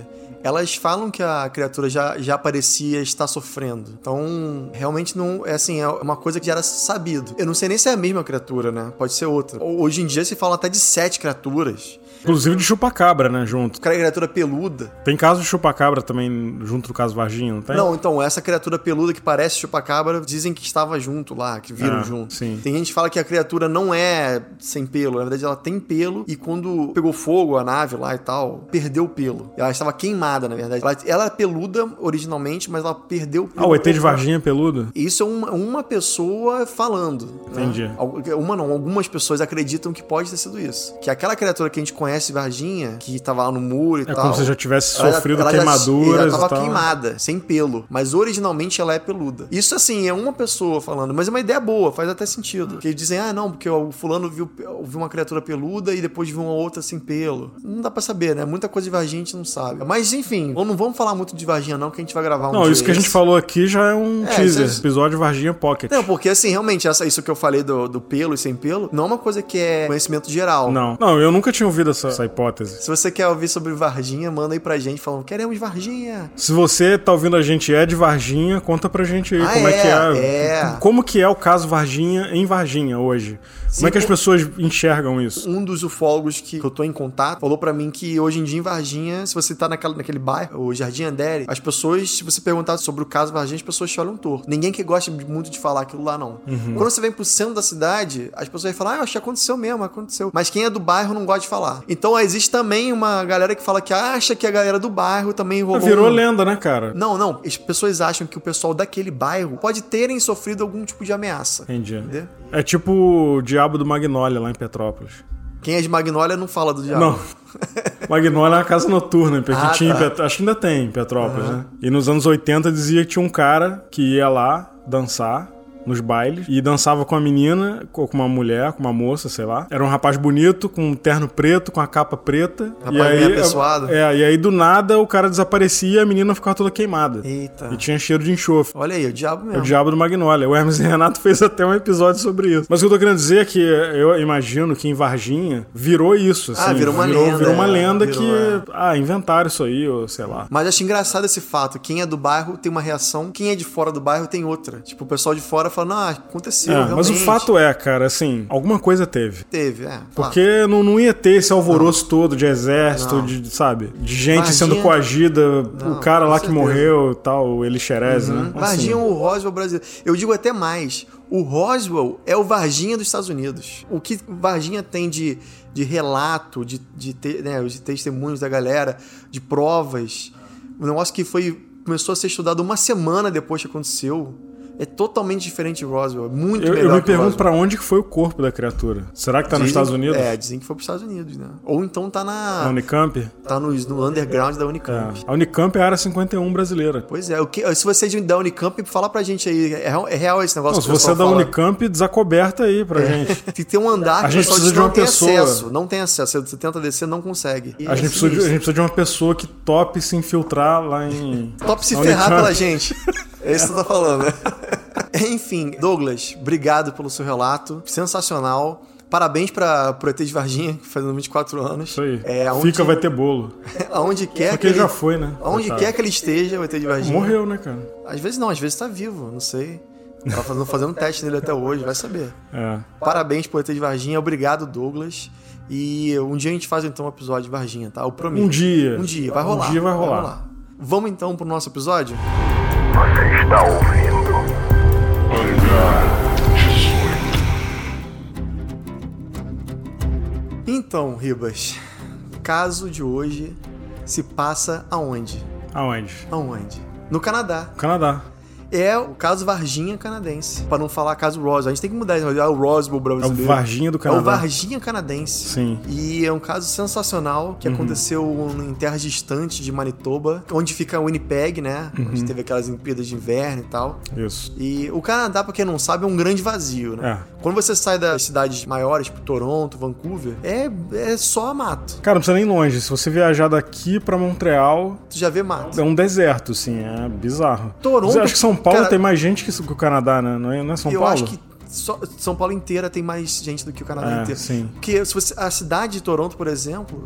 elas falam que a criatura já, já parecia estar sofrendo. Então, realmente não... É assim, é uma coisa que já era sabido. Eu não sei nem se é a mesma criatura, né? Pode ser outra. Hoje em dia se fala até de sete criaturas. Inclusive de chupacabra, né, junto. Criatura peluda. Tem caso de chupacabra também junto do caso Varginha, não tem? Não, então, essa criatura peluda que parece chupacabra, dizem que estava junto lá, que viram ah, junto. Sim. Tem gente que fala que a criatura não é sem pelo, na verdade ela tem pelo, e quando pegou fogo a nave lá e tal, perdeu o pelo. Ela estava queimada, na verdade. Ela, ela é peluda originalmente, mas ela perdeu o pelo. Ah, o E T de Varginha é peludo? Isso é uma, uma pessoa falando. Entendi. Né? Uma não, algumas pessoas acreditam que pode ter sido isso. Que aquela criatura que a gente conhece, Varginha, que tava lá no muro e é tal. É como se já tivesse ela, sofrido ela queimaduras. Já, ela tava e tal. queimada, sem pelo. Mas originalmente ela é peluda. Isso, assim, é uma pessoa falando. Mas é uma ideia boa, faz até sentido. Porque eles dizem, ah, não, porque o fulano viu, viu uma criatura peluda e depois viu uma outra sem pelo. Não dá pra saber, né? Muita coisa de Varginha a gente não sabe. Mas, enfim, não vamos falar muito de Varginha, não, que a gente vai gravar um Não, dia isso que a gente esse. falou aqui já é um É, teaser. isso é- Episódio Varginha Pocket. Não, porque, assim, realmente, essa, isso que eu falei do, do pelo e sem pelo, não é uma coisa que é conhecimento geral. Não, não, eu nunca tinha ouvido essa, essa hipótese. Se você quer ouvir sobre Varginha, manda aí pra gente falando, queremos Varginha. Se você tá ouvindo a gente é de Varginha, conta pra gente aí Ah, como é, é, que é, é. Como que é o caso Varginha em Varginha hoje. Sim, como é que as por- pessoas enxergam isso? Um dos ufólogos que eu tô em contato falou pra mim que hoje em dia em Varginha, se você tá naquela, naquele bairro, o Jardim Andere, as pessoas, se você perguntar sobre o caso Varginha, as pessoas te olham torto. Ninguém que gosta muito de falar aquilo lá, não. Uhum. Quando você vem pro centro da cidade, as pessoas vão falar, ah, eu acho que aconteceu mesmo, aconteceu. Mas quem é do bairro não gosta de falar. Então existe também uma galera que fala que acha que a galera do bairro também rolou. Virou um... lenda, né, cara? Não, não. As pessoas acham que o pessoal daquele bairro pode terem sofrido algum tipo de ameaça. Entendi. Entendeu? É tipo o Diabo do Magnólia lá em Petrópolis. Quem é de Magnólia não fala do diabo. Não. Magnólia é uma casa noturna, porque Ah, tinha em tá. Pet... acho que ainda tem em Petrópolis, né? E nos anos oitenta dizia que tinha um cara que ia lá dançar nos bailes e dançava com a menina, com uma mulher, com uma moça, sei lá. Era um rapaz bonito, com um terno preto, com a capa preta. Rapaz e aí, bem apessoado. É, e aí do nada o cara desaparecia e a menina ficava toda queimada. Eita. E tinha cheiro de enxofre. Olha aí, o diabo É mesmo. o Diabo do Magnólia. O Hermes e Renato fez até um episódio sobre isso. Mas o que eu tô querendo dizer é que eu imagino que em Varginha virou isso. Assim, Ah, virou uma virou, lenda, Virou uma é. lenda Virou, que... é. Ah, inventaram isso aí, ou sei lá. Mas acho engraçado esse fato. Quem é do bairro tem uma reação, quem é de fora do bairro tem outra. Tipo, o pessoal de fora fala, não, aconteceu, É, realmente. mas o fato é, cara, assim, alguma coisa teve. Teve, é. Claro. Porque não, não ia ter esse alvoroço todo de exército, Não. de, sabe? De gente Varginha- sendo coagida. Não, o cara com lá que certeza. morreu e tal, o Elixerez, né? Varginha é Assim, o Roswell brasileiro. Eu digo até mais. O Roswell é o Varginha dos Estados Unidos. O que Varginha tem de, de relato, de, de, te, né, de testemunhos da galera, de provas. Um negócio que foi, começou a ser estudado uma semana depois que aconteceu. É totalmente diferente de Roswell. É muito eu, melhor eu me que pergunto Roswell. pra onde que foi o corpo da criatura. Será que tá nos Dizem- Estados Unidos? É, dizem que foi pros Estados Unidos, né? Ou então tá Na na. Unicamp? Tá no, no underground da Unicamp. É. A Unicamp é a área cinquenta e um brasileira. Pois é, o que, se você é de- da Unicamp, fala pra gente aí. É, real- é real esse negócio Não, que se o você é pessoal da fala? Unicamp, desacoberta aí pra gente. Tem que ter um andar que A o gente pessoal precisa diz de que uma não tem pessoa. acesso. Não tem acesso. Você tenta descer, não consegue. A gente, precisa de, a gente precisa de uma pessoa que tope se infiltrar lá em... Top se na ferrar Unicamp. pela gente. É isso que você tá falando, né? Enfim, Douglas, obrigado pelo seu relato. Sensacional. Parabéns para pro E T de Varginha, fazendo vinte e quatro anos. Isso aí. É, aonde, Fica, vai ter bolo. aonde quer Só que que ele ele, já foi, né? Aonde Coitado. quer que ele esteja, o E T de Varginha. Morreu, né, cara? Às vezes não, às vezes tá vivo, não sei. Tava fazendo, fazendo teste nele até hoje, vai saber. É. Parabéns pro E T de Varginha, obrigado, Douglas. E um dia a gente faz então um episódio de Varginha, tá? Eu prometo. Um dia. Um dia, vai rolar. Um dia vai rolar. Vamos então pro nosso episódio? Você está ouvindo? Então, Ribas, o caso de hoje se passa aonde? Aonde? Aonde? No Canadá. Canadá. É o caso Varginha canadense. Pra não falar caso Roswell. A gente tem que mudar isso. É o Roswell É o brasileiro. Varginha do Canadá. É o Varginha canadense. Sim. E é um caso sensacional que Uhum. aconteceu em terras distantes de Manitoba, onde fica Winnipeg, né? Uhum. Onde teve aquelas Olimpíadas de inverno e tal. Isso. E o Canadá, pra quem não sabe, é um grande vazio, né? É. Quando você sai das cidades maiores, tipo Toronto, Vancouver, é, é só mato. Cara, não precisa nem longe. Se você viajar daqui pra Montreal, Tu já vê mato. é um deserto, assim. É bizarro. Toronto, Mas eu acho que São Paulo cara, tem mais gente que que o Canadá, né? Não é, não é São eu Paulo? acho que só- São Paulo inteira tem mais gente do que o Canadá É, inteiro. sim. Porque se você, a cidade de Toronto, por exemplo,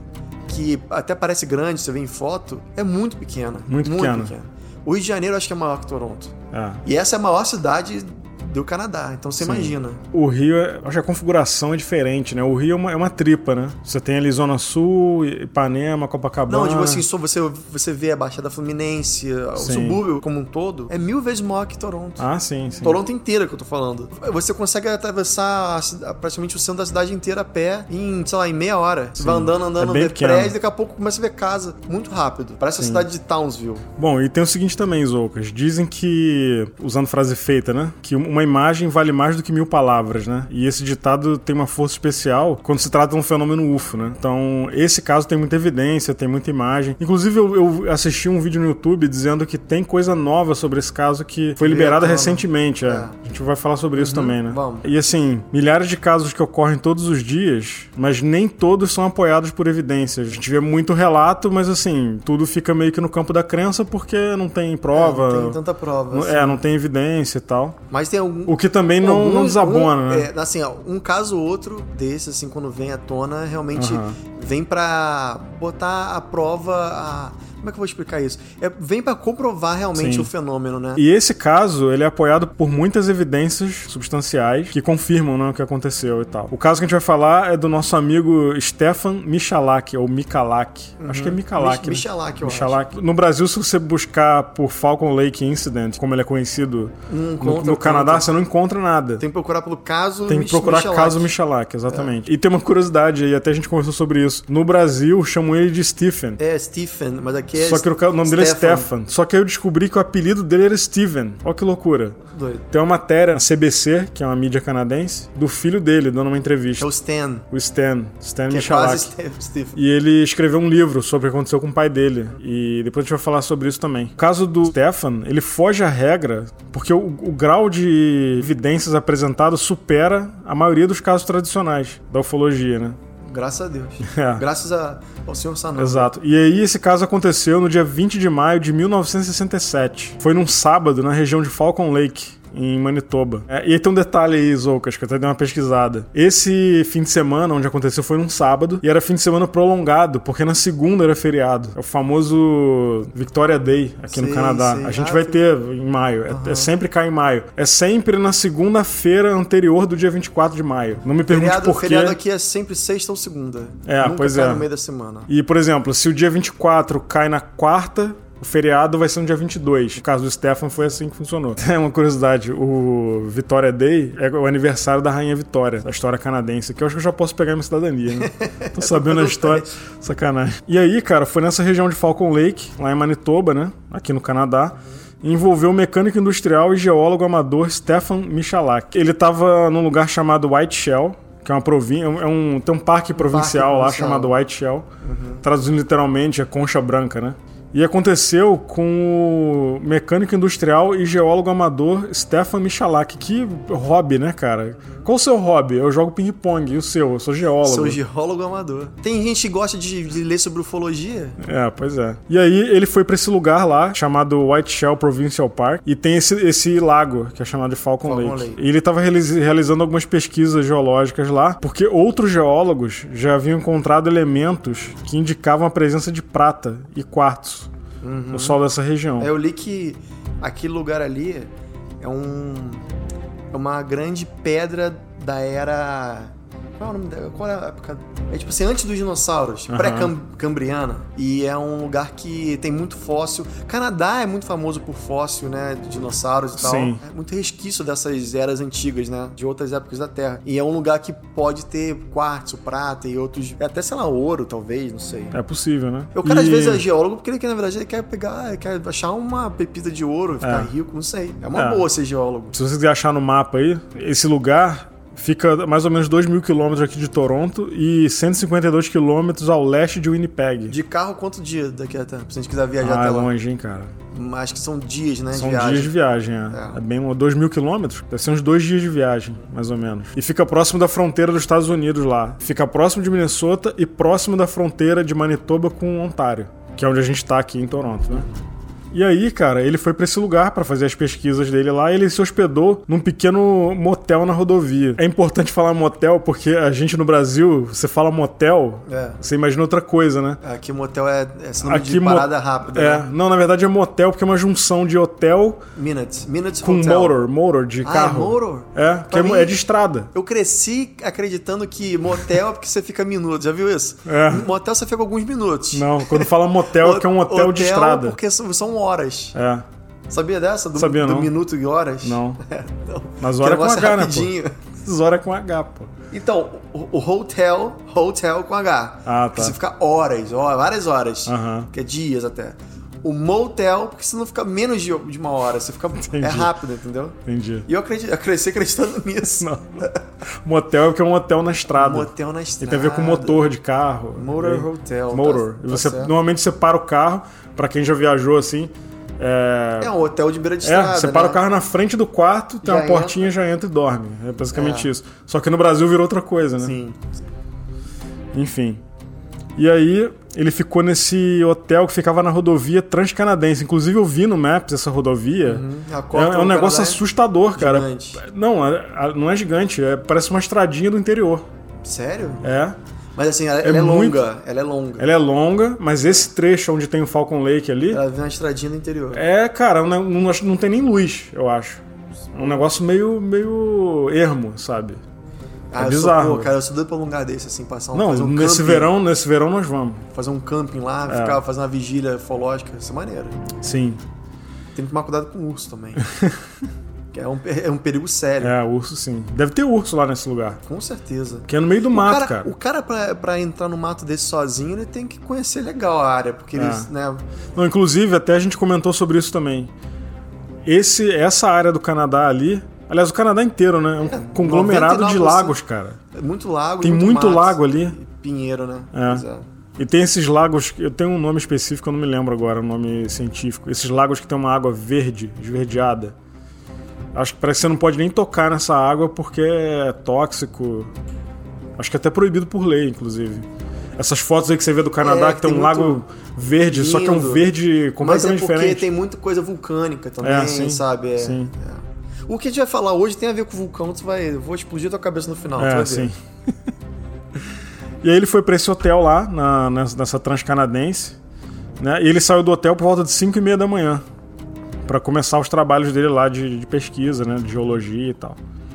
que até parece grande, você vê em foto, é muito pequena. Muito, muito pequena. pequena. O Rio de Janeiro eu acho que é maior que Toronto. É. E essa é a maior cidade do Canadá, então você Sim. imagina. O Rio, acho que a configuração é diferente, né? O Rio é uma, é uma tripa, né? Você tem ali Zona Sul, Ipanema, Copacabana... Não, tipo assim, só você, você vê a Baixada Fluminense, sim. o subúrbio como um todo, é mil vezes maior que Toronto. Ah, sim, sim. Toronto inteira que eu tô falando. Você consegue atravessar a, praticamente o centro da cidade inteira a pé em, sei lá, em meia hora. Você sim. vai andando, andando, é vê prédio, daqui a pouco começa a ver casa. Muito rápido. Parece sim. a cidade de Townsville. Bom, e tem o seguinte também, Zoucas. Dizem que, usando frase feita, né? Que uma imagem vale mais do que mil palavras, né? E esse ditado tem uma força especial quando se trata de um fenômeno U F O, né? Então, esse caso tem muita evidência, tem muita imagem. Inclusive, eu, eu assisti um vídeo no YouTube dizendo que tem coisa nova sobre esse caso que foi liberada é, recentemente. É. É. A gente vai falar sobre isso uhum, também, né? Vamos. E assim, milhares de casos que ocorrem todos os dias, mas nem todos são apoiados por evidências. A gente vê muito relato, mas assim, tudo fica meio que no campo da crença porque não tem prova. É, não tem tanta prova. Não, assim. É, não tem evidência e tal. Mas tem algum... O que também não, alguns, não desabona, um, né? É, assim, ó, um caso ou outro desse, assim, quando vem à tona, realmente uhum. vem pra botar à prova a... Como é que eu vou explicar isso? É, vem pra comprovar realmente Sim. o fenômeno, né? E esse caso, ele é apoiado por muitas evidências substanciais que confirmam, né, o que aconteceu e tal. O caso que a gente vai falar é do nosso amigo Stefan Michalak, ou Michalak. Uhum. Acho que é Michalak. Mich- né? Michalak, eu Michalak. acho. No Brasil, se você buscar por Falcon Lake Incident, como ele é conhecido no, no Canadá, você não encontra nada. Tem que procurar pelo caso Tem que Mich- procurar Michalak. caso Michalak, exatamente. É. E tem uma curiosidade aí, até a gente conversou sobre isso. No Brasil, chamam ele de Stephen. É, Stephen, mas aqui é Só que o nome Stefan. dele é Stefan. Só que aí eu descobri que o apelido dele era Steven. Olha que loucura. Doido. Tem uma matéria na C B C, que é uma mídia canadense, do filho dele, dando uma entrevista. É o Stan. O Stan. Stan que Michalak. É quase Stephen. E ele escreveu um livro sobre o que aconteceu com o pai dele. E depois a gente vai falar sobre isso também. O caso do Stefan, ele foge à regra porque o, o grau de evidências apresentadas supera a maioria dos casos tradicionais da ufologia, né? Graças a Deus. É. Graças a, ao senhor Sanova. Exato. E aí esse caso aconteceu no dia vinte de maio de mil novecentos e sessenta e sete. Foi num sábado na região de Falcon Lake, em Manitoba. É, e aí tem um detalhe aí, Zoucas, que eu até dei uma pesquisada. Esse fim de semana, onde aconteceu, foi num sábado, e era fim de semana prolongado, porque na segunda era feriado. É o famoso Victoria Day, aqui sim, no Canadá. Sim. A gente ah, vai ter em maio. Uhum. É, é sempre cai em maio. É sempre na segunda-feira anterior do dia vinte e quatro de maio. Não me pergunte feriado, por quê. Feriado aqui é sempre sexta ou segunda. É, Nunca pois cai é. no meio da semana. E, por exemplo, se o dia vinte e quatro cai na quarta, o feriado vai ser no dia vinte e dois. No caso do Stefan, foi assim que funcionou. É uma curiosidade, o Victoria Day é o aniversário da Rainha Vitória, da história canadense, que eu acho que eu já posso pegar minha cidadania, né? Tô sabendo a história. Sacanagem. E aí, cara, foi nessa região de Falcon Lake, lá em Manitoba, né? Aqui no Canadá. Envolveu o mecânico industrial e geólogo amador Stefan Michalak. Ele tava num lugar chamado White Shell, que é uma província, é um, tem um parque um provincial parque lá chamado White Shell. Uhum. Traduzindo literalmente, é Concha Branca, né? E aconteceu com o mecânico industrial e geólogo amador Stefan Michalak. Que hobby, né, cara? Qual o seu hobby? Eu jogo ping-pong. E o seu? Eu sou geólogo. Sou geólogo amador. Tem gente que gosta de, de ler sobre ufologia? É, pois é. E aí ele foi pra esse lugar lá, chamado White Shell Provincial Park, e tem esse, esse lago, que é chamado de Falcon, Falcon Lake. Lake. E ele tava realizando algumas pesquisas geológicas lá, porque outros geólogos já haviam encontrado elementos que indicavam a presença de prata e quartzo. Uhum. No solo dessa região. Eu li que aquele lugar ali é um é uma grande pedra da era... Qual é o nome dela? Qual é a época? É tipo assim, antes dos dinossauros, uhum. pré-cambriana. E é um lugar que tem muito fóssil. Canadá é muito famoso por fóssil, né? De dinossauros e tal. Sim. É muito resquício dessas eras antigas, né? De outras épocas da Terra. E é um lugar que pode ter quartzo, prata e outros... Até, sei lá, ouro, talvez, não sei. É possível, né? O cara, e... às vezes, é geólogo porque ele, na verdade, ele quer pegar... Quer achar uma pepita de ouro, ficar é. rico, não sei. É uma é. boa ser geólogo. Se você quiser achar no mapa aí, esse lugar... Fica mais ou menos dois mil quilômetros aqui de Toronto e cento e cinquenta e dois quilômetros ao leste de Winnipeg. De carro, quanto dia daqui até? Se a gente quiser viajar ah, até é lá. longe, hein, cara. Acho que são dias, né? São de viagem. dias de viagem, é. É, é bem dois mil quilômetros. Deve ser uns dois dias de viagem, mais ou menos. E fica próximo da fronteira dos Estados Unidos lá. Fica próximo de Minnesota e próximo da fronteira de Manitoba com Ontário, que é onde a gente tá aqui em Toronto, né? E aí, cara, ele foi pra esse lugar pra fazer as pesquisas dele lá e ele se hospedou num pequeno motel na rodovia. É importante falar motel porque a gente no Brasil, você fala motel, É. você imagina outra coisa, né? Aqui motel é, é sinônimo Aqui de mo- parada rápida. É, Né? não, na verdade é motel porque é uma junção de hotel Minutes. Minutes com Hotel. motor, motor de Ah, carro. é motor? É, que Pra é, mim- é de estrada. Eu cresci acreditando que motel é porque você fica minutos. Já viu isso? É. Motel você fica alguns minutos. Não, quando fala motel é que é um hotel, de estrada. Porque são, são horas. É, Sabia dessa? Do, Sabia do não. minuto e horas? não. É, não. Mas Que hora é com negócio H, né, rapidinho. pô? As horas é com H, pô. Então, o, o hotel, hotel com H. Ah, Porque tá. você fica horas, ó, várias horas. Aham. Que é dias até. O motel, porque você não fica menos de, de uma hora. Você fica... Entendi. É rápido, entendeu? Entendi. E eu, acredito, eu cresci acreditando nisso. Não. Motel é porque é um hotel na estrada. Motel na E estrada. tem a ver com motor de carro. Motor E- hotel. Motor. Tá- E tá você, certo. normalmente você para o carro, pra quem já viajou assim. É, É um hotel de beira de é, estrada, você para né? o carro na frente do quarto, tem Já uma portinha, entra. já entra e dorme. É basicamente É. isso. Só que no Brasil virou outra coisa, né? Sim. Enfim. E aí, ele ficou nesse hotel que ficava na rodovia Transcanadense. Inclusive, eu vi no Maps essa rodovia. A É, Cota é um do negócio Canadá é assustador, cara. gigante. Não, é- é- não é gigante. É, parece uma estradinha do interior. Sério? É. Mas assim, ela, ela é muito- longa. Ela é longa. Ela é longa, mas esse trecho onde tem o Falcon Lake ali... Ela vem uma estradinha no interior. É, cara, não, não, não tem nem luz, eu acho. É um negócio meio, meio ermo, sabe? ah, é eu bizarro. Sou, pô, cara, eu sou doido pra um lugar desse, assim, passar um, Não, fazer um nesse camping, verão, nesse verão nós vamos. Fazer um camping lá, É. ficar fazendo uma vigília ufológica. Isso é maneiro. Sim. Tem que tomar cuidado com o urso também. Que é um, é um perigo sério. É, urso sim. Deve ter urso lá nesse lugar. Com certeza. Que é no meio do mato, o cara, cara. O cara pra, pra entrar no mato desse sozinho, ele tem que conhecer legal a área. Porque É. eles, né... Não, inclusive, até a gente comentou sobre isso também. Esse, essa área do Canadá ali... Aliás, o Canadá inteiro, né? É um conglomerado de noventa e nove por cento lagos, cara. É muito lago. Tem muito, muito mato. lago ali. E pinheiro, né? É. Pois é. E tem esses lagos, eu tenho um nome específico, eu não me lembro agora, o nome científico. Esses lagos que tem uma água verde, esverdeada. Acho que parece que você não pode nem tocar nessa água porque é tóxico. Acho que é até proibido por lei, inclusive. Essas fotos aí que você vê do Canadá, É, que tem, tem um muito lago verde, só que é um lindo. verde Mas é completamente porque diferente. tem muita coisa vulcânica também, É, sim, sabe? É, sim. é. O que a gente vai falar hoje tem a ver com o vulcão, tu vai, eu vou explodir a tua cabeça no final, tu É, vai ver. sim. E aí ele foi pra esse hotel lá, na, nessa Transcanadense, né? E ele saiu do hotel por volta de cinco e meia da manhã pra começar os trabalhos dele lá de, de pesquisa, né? De geologia e tal.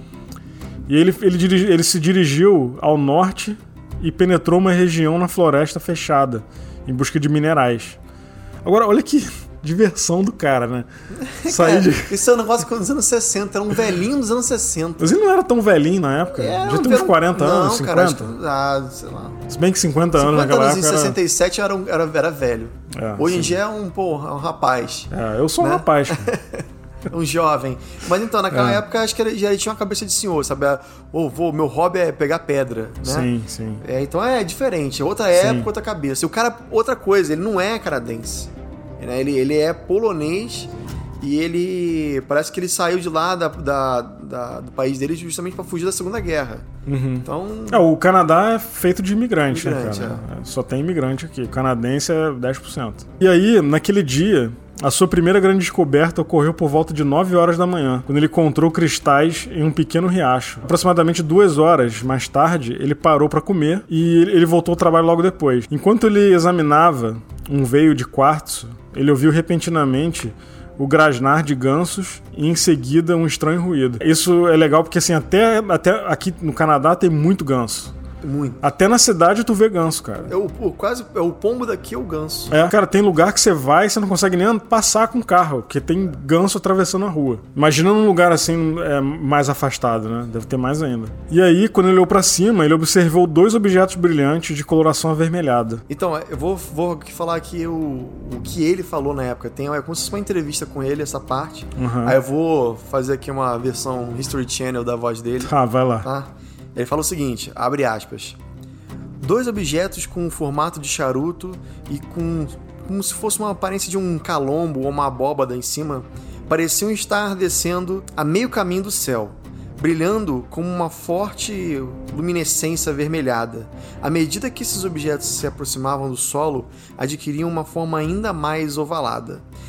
E ele, ele, dirigi, ele se dirigiu ao norte e penetrou uma região na floresta fechada, em busca de minerais. Agora, olha que diversão do cara, né? Sair de... Isso é um negócio que dos anos sessenta, era um velhinho dos anos sessenta. Mas ele não era tão velhinho na época. Era Já um tem uns velho- quarenta anos, Não, cinquenta. cara, acho que, ah, sei lá. Se bem que cinquenta anos cinquenta naquela anos em época. sessenta e sete era, um- era, era velho. É, Hoje em sim. dia é um, porra, um rapaz. Era... É, eu sou um né? rapaz. Cara. Um jovem. Mas então, naquela É. época, acho que ele, já ele tinha uma cabeça de senhor, sabe? Ô, vô, meu hobby é pegar pedra, né? Sim, sim. É, então é diferente. Outra época, outra cabeça. E o cara, outra coisa, ele não é canadense. Né? Ele, ele é polonês e ele... Parece que ele saiu de lá da, da, da- do país dele justamente pra fugir da Segunda Guerra. Uhum. Então... É, o Canadá é feito de imigrante, Imigrante, né, cara? É, Só tem imigrante aqui. O canadense é dez por cento. E aí, naquele dia, a sua primeira grande descoberta ocorreu por volta de nove horas da manhã, quando ele encontrou cristais em um pequeno riacho. Aproximadamente duas horas mais tarde, ele parou para comer e ele voltou ao trabalho logo depois. Enquanto ele examinava um veio de quartzo, ele ouviu repentinamente o grasnar de gansos e em seguida um estranho ruído. Isso é legal porque assim, até, até aqui no Canadá tem muito ganso. Muito. Até na cidade tu vê ganso, cara. É o, o- quase, é o pombo daqui é o ganso. É, cara, tem lugar que você vai e você não consegue nem passar com o carro, porque tem ganso atravessando a rua. Imagina num lugar assim, é, mais afastado, né? Deve ter mais ainda. E aí, quando ele olhou pra cima, ele observou dois objetos brilhantes de coloração avermelhada. Então, eu vou, vou aqui falar aqui o, o que ele falou na época. Tem é como se fosse uma entrevista com ele, essa parte. Uhum. Aí eu vou fazer aqui uma versão History Channel da voz dele. Ah, vai lá. Tá? Ele fala o seguinte, abre aspas. Dois objetos com o formato de charuto e com como se fosse uma aparência de um calombo ou uma abóbada em cima, pareciam estar descendo a meio caminho do céu, brilhando como uma forte luminescência avermelhada. À medida que esses objetos se aproximavam do solo, adquiriam uma forma ainda mais ovalada.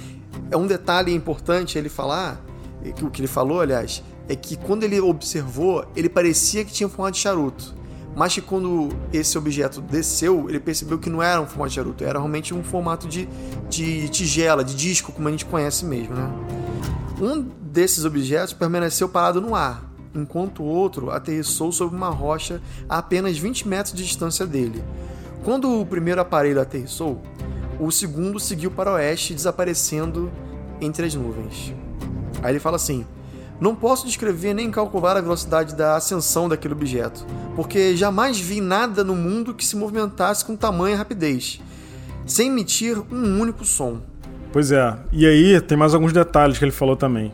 É um detalhe importante ele falar, o que ele falou, aliás, é que quando ele observou, ele parecia que tinha formato de charuto. Mas que quando esse objeto desceu, ele percebeu que não era um formato de charuto, era realmente um formato de, de tigela, de disco, como a gente conhece mesmo, né? Um desses objetos permaneceu parado no ar, enquanto o outro aterrissou sobre uma rocha a apenas vinte metros de distância dele. Quando o primeiro aparelho aterrissou, o segundo seguiu para o oeste, desaparecendo entre as nuvens. Aí ele fala assim: não posso descrever nem calcular a velocidade da ascensão daquele objeto, porque jamais vi nada no mundo que se movimentasse com tamanha rapidez, sem emitir um único som. Pois é, e aí tem mais alguns detalhes que ele falou também.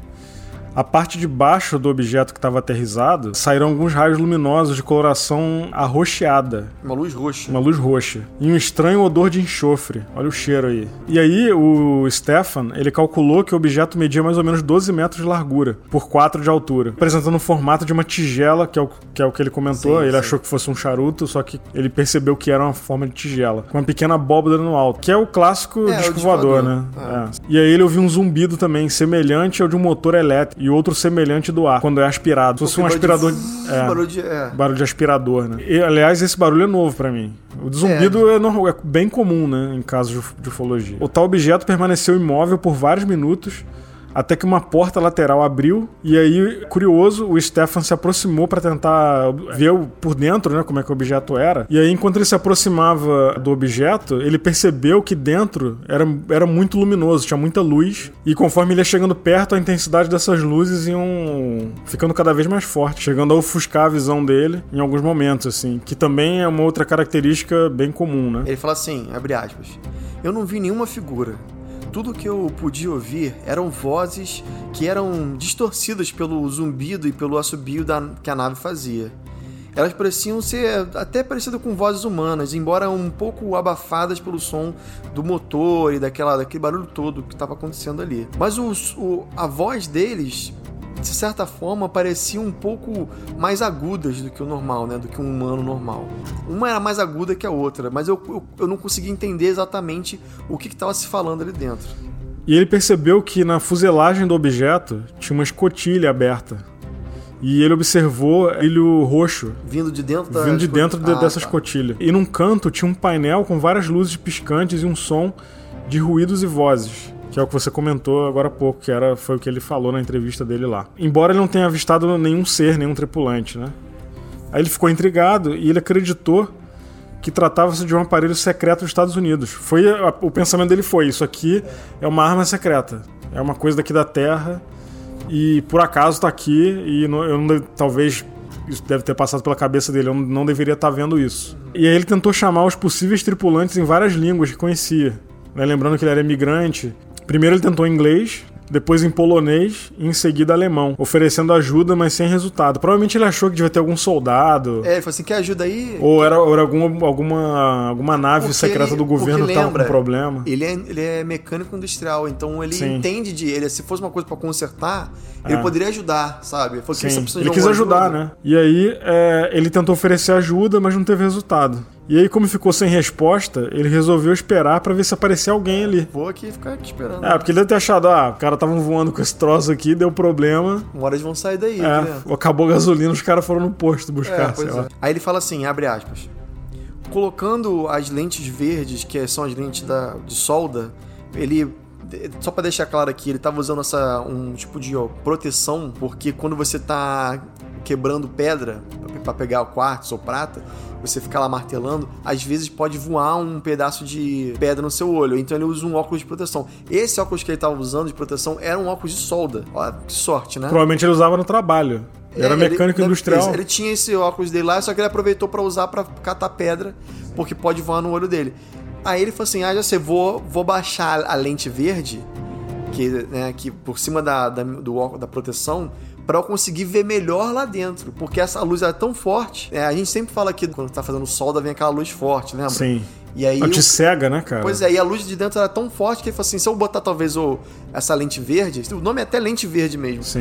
A parte de baixo do objeto que estava aterrissado saíram alguns raios luminosos de coloração arroxeada. Uma luz roxa. Uma luz roxa. E um estranho odor de enxofre. Olha o cheiro aí. E aí o Stefan, ele calculou que o objeto media mais ou menos doze metros de largura, por quatro de altura, apresentando o formato de uma tigela, que é o que, é o que ele comentou. Sim, ele sim. achou que fosse um charuto, só que ele percebeu que era uma forma de tigela, com uma pequena abóbora no alto, que é o clássico é, disco voador, né? Ah. É. E aí ele ouviu um zumbido também, semelhante ao de um motor elétrico, e outro semelhante do ar, quando é aspirado. Se fosse um aspirador... De... É, barulho, de... É. barulho de aspirador, né? E, aliás, esse barulho é novo pra mim. O zumbido é. É, normal, é bem comum, né? Em casos de ufologia. O tal objeto permaneceu imóvel por vários minutos, até que uma porta lateral abriu, e aí, curioso, o Stefan se aproximou para tentar ver por dentro, né, como é que o objeto era. E aí, enquanto ele se aproximava do objeto, ele percebeu que dentro era, era muito luminoso, tinha muita luz, e conforme ele ia chegando perto, a intensidade dessas luzes iam ficando cada vez mais forte, chegando a ofuscar a visão dele em alguns momentos, assim, que também é uma outra característica bem comum, né? Ele fala assim, abre aspas, eu não vi nenhuma figura. Tudo que eu podia ouvir eram vozes que eram distorcidas pelo zumbido e pelo assobio da, que a nave fazia. Elas pareciam ser até parecidas com vozes humanas, embora um pouco abafadas pelo som do motor e daquela, daquele barulho todo que estava acontecendo ali. Mas os, o, a voz deles, de certa forma, pareciam um pouco mais agudas do que o normal, né? Do que um humano normal. Uma era mais aguda que a outra, mas eu, eu, eu não conseguia entender exatamente o que estava se falando ali dentro. E ele percebeu que na fuselagem do objeto tinha uma escotilha aberta. E ele observou brilho roxo vindo de dentro, da vindo de dentro de, ah, dessa tá. escotilha. E num canto tinha um painel com várias luzes piscantes e um som de ruídos e vozes, que é o que você comentou agora há pouco, que era, foi o que ele falou na entrevista dele lá. Embora ele não tenha avistado nenhum ser, nenhum tripulante, né? Aí ele ficou intrigado e ele acreditou que tratava-se de um aparelho secreto dos Estados Unidos. Foi, a, o pensamento dele foi, isso aqui é uma arma secreta, é uma coisa daqui da Terra e por acaso está aqui e não, eu não, talvez isso deve ter passado pela cabeça dele, eu não, não deveria estar vendo isso. E aí ele tentou chamar os possíveis tripulantes em várias línguas que conhecia, né? Lembrando que ele era imigrante. Primeiro ele tentou em inglês, depois em polonês e em seguida alemão, oferecendo ajuda, mas sem resultado. Provavelmente ele achou que devia ter algum soldado. É, ele falou assim, quer ajuda aí? Ou era, ou era alguma, alguma, alguma nave porque secreta ele, do governo que estava com problema. Ele é, ele é mecânico industrial, então ele Sim. entende de... Ele, se fosse uma coisa para consertar, é. ele poderia ajudar, sabe? Ele, falou que Sim. você ele quis ajudar, ajuda. né? E aí é, ele tentou oferecer ajuda, mas não teve resultado. E aí, como ficou sem resposta, ele resolveu esperar pra ver se aparecia alguém ali. Vou aqui ficar aqui esperando. É, porque ele deve ter achado, ah, os caras estavam voando com esse troço aqui, deu problema. Uma hora eles vão sair daí. É, né? Acabou a gasolina, os caras foram no posto buscar, é, sei é. lá. Aí ele fala assim, abre aspas, colocando as lentes verdes, que são as lentes da, de solda, ele... Só pra deixar claro aqui, ele tava usando essa, um tipo de ó, proteção, porque quando você tá quebrando pedra pra pegar o quartzo ou prata, você fica lá martelando, às vezes pode voar um pedaço de pedra no seu olho, então ele usa um óculos de proteção. Esse óculos que ele tava usando de proteção era um óculos de solda. Olha que sorte, né? Provavelmente ele usava no trabalho. Ele era é, mecânico ele, industrial. Ele, ele tinha esse óculos dele lá, só que ele aproveitou pra usar pra catar pedra, porque pode voar no olho dele. Aí ele falou assim, ah, já sei, vou, vou baixar a lente verde, que, né, que por cima da, da, do, da proteção, para eu conseguir ver melhor lá dentro, porque essa luz era tão forte, né, a gente sempre fala que quando tá fazendo solda vem aquela luz forte, lembra? Sim. E aí ela te cega, né, cara? Pois é, e a luz de dentro era tão forte que ele falou assim, se eu botar talvez o, essa lente verde, o nome é até lente verde mesmo. Sim.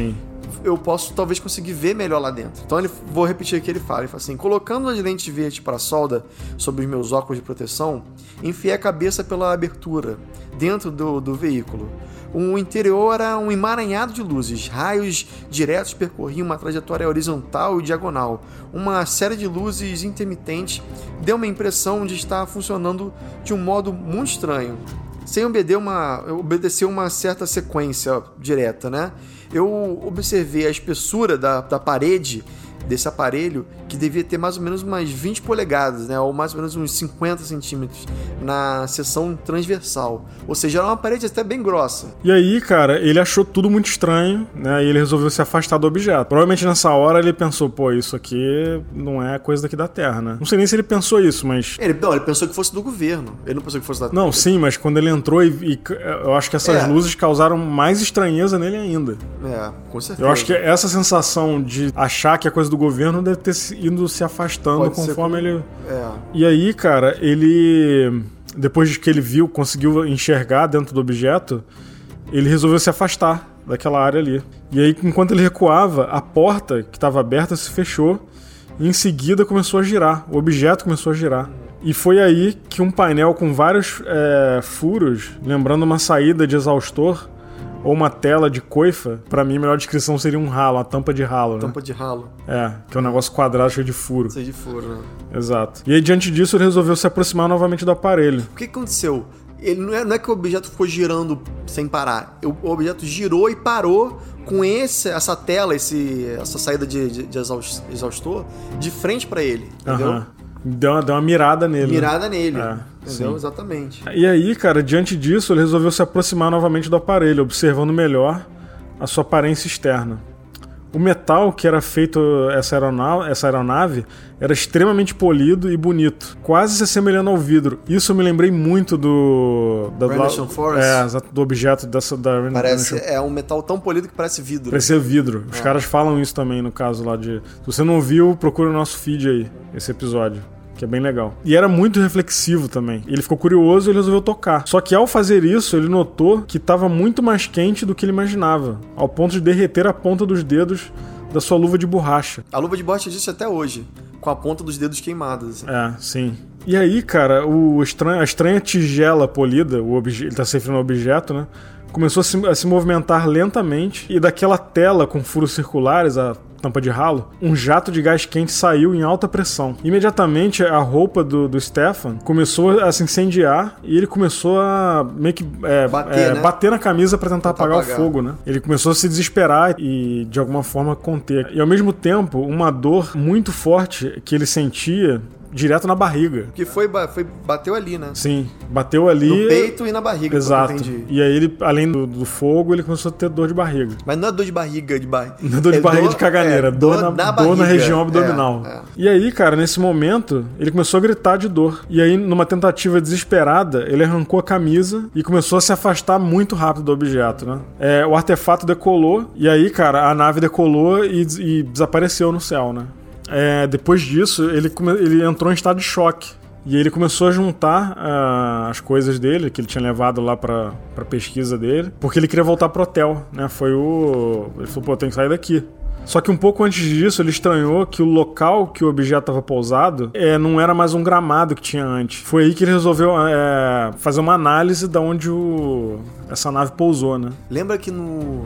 eu posso talvez conseguir ver melhor lá dentro. Então ele, vou repetir o que ele fala. Ele fala assim: colocando as lentes verdes para solda sobre os meus óculos de proteção, enfiei a cabeça pela abertura dentro do, do veículo. O interior era um emaranhado de luzes, raios diretos percorriam uma trajetória horizontal e diagonal. Uma série de luzes intermitentes deu uma impressão de estar funcionando de um modo muito estranho, sem obedecer uma, obedecer uma certa sequência direta, né? Eu observei a espessura da, da parede desse aparelho, que devia ter mais ou menos umas vinte polegadas, né, ou mais ou menos uns cinquenta centímetros na seção transversal. Ou seja, era uma parede até bem grossa. E aí, cara, ele achou tudo muito estranho, né, e ele resolveu se afastar do objeto. Provavelmente nessa hora ele pensou, pô, isso aqui não é coisa daqui da Terra, né? Não sei nem se ele pensou isso, mas... Ele, não, ele pensou que fosse do governo. Ele não pensou que fosse da Terra. Não, sim, mas quando ele entrou e, e eu acho que essas É. luzes causaram mais estranheza nele ainda. É, com certeza. Eu acho que essa sensação de achar que é coisa do governo deve ter ido se afastando Pode ser conforme como- ele... É. E aí, cara, ele... Depois de que ele viu, conseguiu enxergar dentro do objeto, ele resolveu se afastar daquela área ali. E aí, enquanto ele recuava, a porta que estava aberta se fechou e em seguida começou a girar. O objeto começou a girar. E foi aí que um painel com vários é, furos, lembrando uma saída de exaustor, ou uma tela de coifa, pra mim a melhor descrição seria um ralo, uma tampa de ralo, né? Tampa de ralo. É, que é um negócio quadrado cheio de furo. Seja de furo, né? Exato. E aí, diante disso, ele resolveu se aproximar novamente do aparelho. O que que aconteceu? Ele não é, não é que o objeto ficou girando sem parar. O, o objeto girou e parou com esse, essa tela, esse, essa saída de, de, de exaus- exaustor de frente pra ele, entendeu? Aham. Deu uma, deu uma mirada nele. Mirada nele, É, entendeu? sim. Exatamente. E aí, cara, diante disso, ele resolveu se aproximar novamente do aparelho, observando melhor a sua aparência externa. O metal que era feito essa aeronave, essa aeronave era extremamente polido e bonito, quase se assemelhando ao vidro. Isso eu me lembrei muito do... Da, Rendlesham Forest. É, exato, do objeto dessa... Da Parece, Rendlesham- é um metal tão polido que parece vidro. Parecia vidro. Os É. caras falam isso também no caso lá de... Se você não viu, procura o nosso feed aí, esse episódio, que é bem legal. E era muito reflexivo também. Ele ficou curioso e ele resolveu tocar. Só que ao fazer isso, ele notou que estava muito mais quente do que ele imaginava, ao ponto de derreter a ponta dos dedos da sua luva de borracha. A luva de borracha existe até hoje, com a ponta dos dedos queimadas. É, sim. E aí, cara, o estranho, a estranha tigela polida, o obje, ele tá se referindo ao objeto, né? Começou a se, a se movimentar lentamente e daquela tela com furos circulares, a tampa de ralo, um jato de gás quente saiu em alta pressão. Imediatamente a roupa do, do Stefan começou a se incendiar e ele começou a meio que é, Bater, é, né? bater na camisa pra tentar, Tentar apagar, apagar. o fogo, né? Ele começou a se desesperar e de alguma forma conter. E ao mesmo tempo, uma dor muito forte que ele sentia direto na barriga. Que foi, ba- foi, bateu ali, né? Sim, bateu ali. No peito e na barriga, Exato. pelo que eu entendi. E aí ele, além do, do fogo, ele começou a ter dor de barriga. Mas não é dor de barriga, de barriga. Não é dor de barriga de caganeira, é, dor, na, na dor na barriga. região abdominal. É, é. E aí, cara, nesse momento, ele começou a gritar de dor. E aí, numa tentativa desesperada, ele arrancou a camisa e começou a se afastar muito rápido do objeto, né? É, o artefato decolou, e aí, cara, a nave decolou e, e desapareceu no céu, né? É, depois disso, ele, come- ele entrou em estado de choque. E ele começou a juntar ah, as coisas dele, que ele tinha levado lá pra, pra pesquisa dele, porque ele queria voltar pro hotel, né? Foi o... Ele falou, pô, tem que sair daqui. Só que um pouco antes disso, ele estranhou que o local que o objeto estava pousado é, não era mais um gramado que tinha antes. Foi aí que ele resolveu é, fazer uma análise de onde o, essa nave pousou, né? Lembra que no,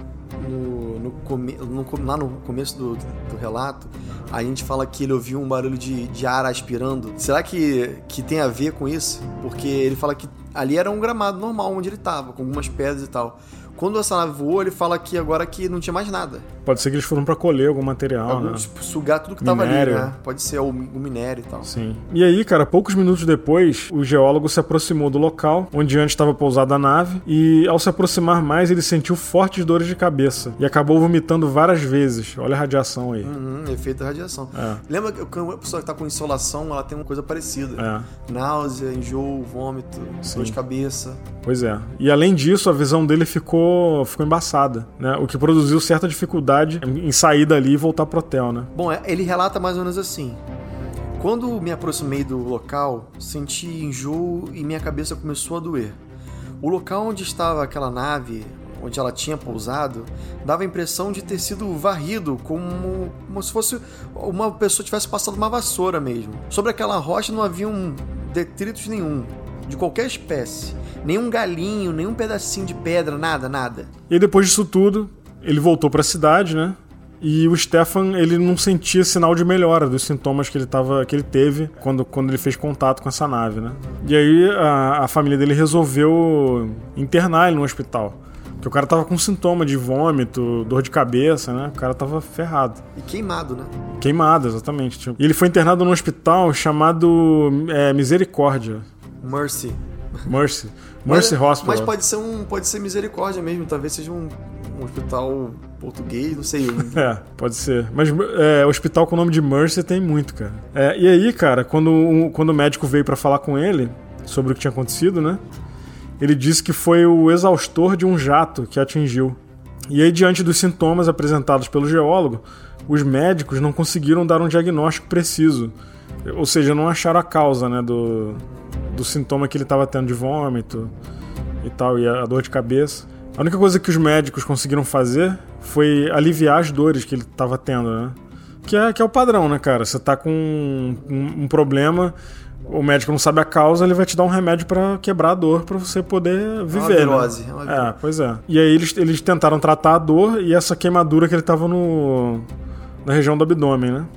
no, no, come, no co- lá no começo do, do relato, a gente fala que ele ouviu um barulho de, de ar aspirando. Será que, que tem a ver com isso? Porque ele fala que ali era um gramado normal onde ele estava, com algumas pedras e tal. Quando essa nave voou, ele fala que agora que não tinha mais nada. Pode ser que eles foram pra colher algum material, Algum, né? tipo, sugar tudo que tava ali, Minério. né? Pode ser o, mi- o minério e tal. Sim. E aí, cara, poucos minutos depois, o geólogo se aproximou do local onde antes estava pousada a nave e, ao se aproximar mais, ele sentiu fortes dores de cabeça e acabou vomitando várias vezes. Olha a radiação aí. Uhum, efeito da radiação. É. Lembra que quando a pessoa que tá com insolação, ela tem uma coisa parecida. É. Náusea, enjoo, vômito, Sim. dor de cabeça. Pois é. E além disso, a visão dele ficou, ficou embaçada, né? O que produziu certa dificuldade em sair dali e voltar pro hotel, né? Bom, é- ele relata mais ou menos assim. Quando me aproximei do local, senti enjoo e minha cabeça começou a doer. O local onde estava aquela nave, onde ela tinha pousado, dava a impressão de ter sido varrido como, como se fosse uma pessoa tivesse passado uma vassoura mesmo. Sobre aquela rocha não haviam detritos nenhum, de qualquer espécie. Nenhum galinho, nenhum pedacinho de pedra, nada, nada. E depois disso tudo, ele voltou para a cidade, né? E o Stefan, ele não sentia sinal de melhora dos sintomas que ele, tava, que ele teve quando, quando ele fez contato com essa nave, né? E aí a, a família dele resolveu internar ele no hospital. Porque o cara tava com sintoma de vômito, dor de cabeça, né? O cara tava ferrado. E queimado, né? Queimado, exatamente. E ele foi internado num hospital chamado é, Misericórdia. Mercy. Mercy. Mercy mas, Hospital. Mas pode ser, um, pode ser Misericórdia mesmo. Talvez seja um, um hospital português, não sei. É, pode ser. Mas é, hospital com o nome de Mercy tem muito, cara. É, e aí, cara, quando, quando o médico veio pra falar com ele sobre o que tinha acontecido, né? Ele disse que foi o exaustor de um jato que atingiu. E aí, diante dos sintomas apresentados pelo geólogo, os médicos não conseguiram dar um diagnóstico preciso. Ou seja, não acharam a causa, né, do, do sintoma que ele estava tendo de vômito e tal, e a dor de cabeça. A única coisa que os médicos conseguiram fazer foi aliviar as dores que ele estava tendo, né? Que é, que é o padrão, né, cara? Você tá com um, um, um problema, o médico não sabe a causa, ele vai te dar um remédio pra quebrar a dor, pra você poder viver, uma virose, né? Uma virose. É, pois é. E aí eles, eles tentaram tratar a dor e essa queimadura que ele tava no, na região do abdômen, né?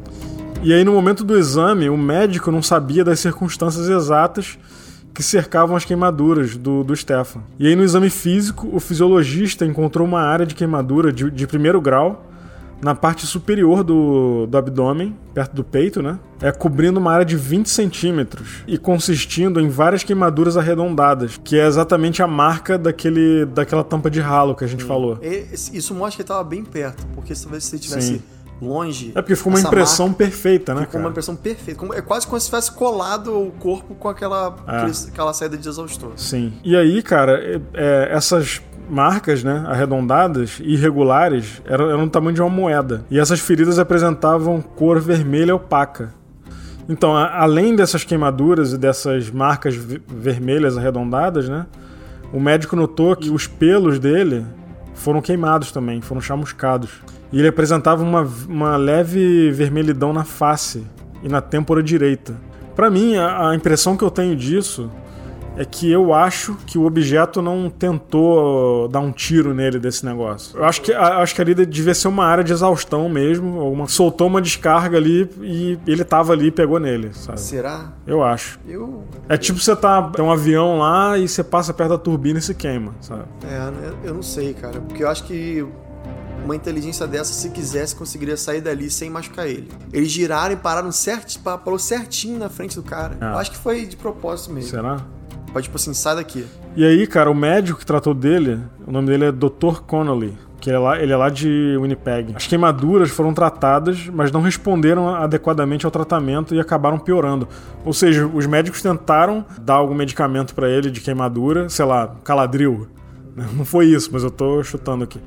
E aí no momento do exame, o médico não sabia das circunstâncias exatas que cercavam as queimaduras do, do Stefan. E aí no exame físico, o fisiologista encontrou uma área de queimadura de, de primeiro grau na parte superior do, do abdômen, perto do peito, né? É, cobrindo uma área de vinte centímetros e consistindo em várias queimaduras arredondadas, que é exatamente a marca daquele, daquela tampa de ralo que a gente hum. falou. Isso mostra que ele estava bem perto, porque talvez se ele estivesse longe... É porque ficou uma impressão marca, perfeita, né, ficou cara? uma impressão perfeita. É quase como se tivesse colado o corpo com aquela, é. aquela saída de exaustor. Sim. E aí, cara, é, é, essas... marcas, né, arredondadas e irregulares eram, eram do tamanho de uma moeda. E essas feridas apresentavam cor vermelha opaca. Então, a, além dessas queimaduras e dessas marcas v- vermelhas arredondadas, né, o médico notou que os pelos dele foram queimados também, foram chamuscados. E ele apresentava uma, uma leve vermelhidão na face e na têmpora direita. Pra mim, a, a impressão que eu tenho disso é que eu acho que o objeto não tentou dar um tiro nele desse negócio. Eu acho que, acho que ali devia ser uma área de exaustão mesmo, ou uma, soltou uma descarga ali e ele tava ali e pegou nele, sabe? Será? Eu acho. Eu... É tipo você tá tem um avião lá e você passa perto da turbina e se queima, sabe? É, eu não sei, cara, porque eu acho que uma inteligência dessa, se quisesse, conseguiria sair dali sem machucar ele. Eles giraram e pararam certo, parou certinho na frente do cara. É. Eu acho que foi de propósito mesmo. Será? Pode, tipo assim, sai daqui. E aí, cara, o médico que tratou dele, o nome dele é doutor Connolly, que ele é, lá, ele é lá de Winnipeg. As queimaduras foram tratadas, mas não responderam adequadamente ao tratamento e acabaram piorando. Ou seja, os médicos tentaram dar algum medicamento pra ele de queimadura, sei lá, Caladril. Não foi isso, mas eu tô chutando aqui.